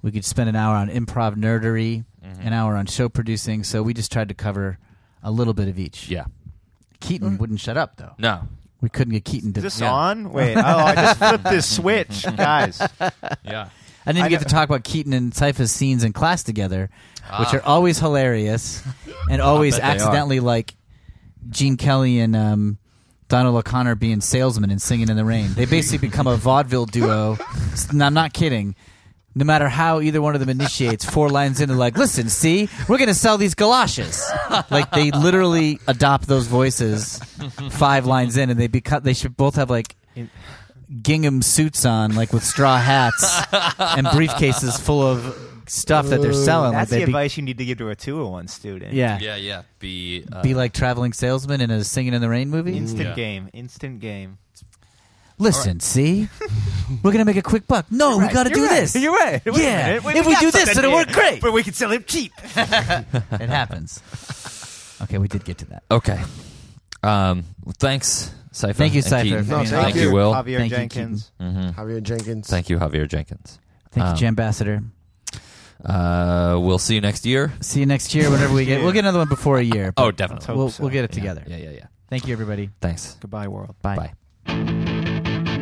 We could spend an hour on improv nerdery, an hour on show producing. So we just tried to cover a little bit of each. Yeah. Keaton wouldn't shut up, though. No. We couldn't get Keaton to... Is this on? Wait. I just flipped this switch, guys. Yeah. I didn't even get to talk about Keaton and Sypha's scenes in class together, which are always hilarious and always bet they accidentally like Gene Kelly and Donald O'Connor being salesmen and singing in the rain. They basically become a vaudeville duo. And I'm not kidding. No matter how either one of them initiates, 4 lines in, they're like, listen, see, we're going to sell these galoshes. Like, they literally adopt those voices 5 lines in, and they should both have, like, gingham suits on, like, with straw hats and briefcases full of stuff that they're selling. That's like the advice you need to give to a 201 student. Yeah. Yeah. Be like traveling salesman in a Singing in the Rain movie. Instant game. Listen, see? We're going to make a quick buck. No, we got to do this. You're right. Wait Yeah. a minute. If we do this, it'll work great. But we can sell it cheap. It happens. Okay, we did get to that. Okay. Thanks, Sypha. Thank you, and Sypha. Keaton. No, Thank you, Will. Javier Thank you, Jenkins. Javier Jenkins. Thank you, Javier Jenkins. Thank you, Jambassador. We'll see you next year. See you next year, whenever we get. We'll get another one before a year. Oh, definitely. hope so. We'll get it together. Yeah. Thank you, everybody. Thanks. Goodbye, world. Bye. Bye.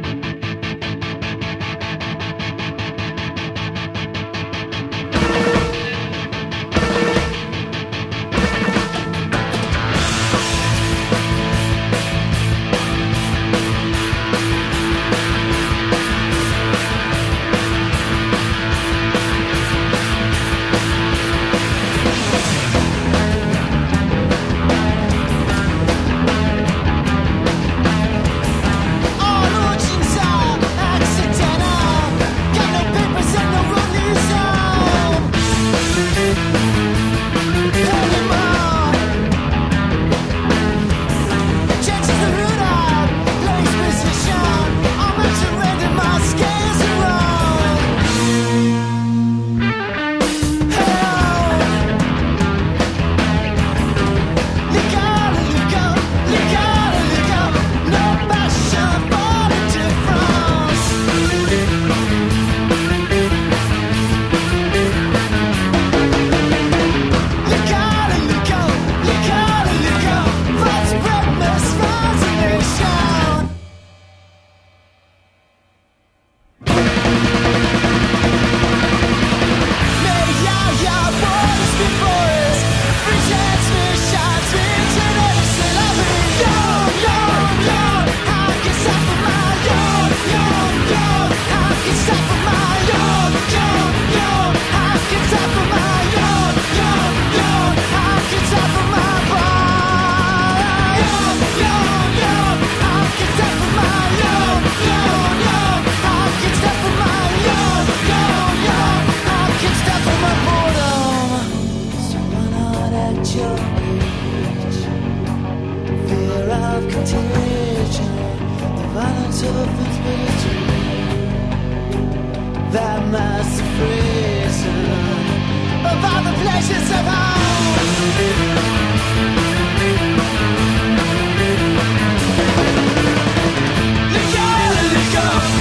That massive prison of all the pleasures of home. Let go,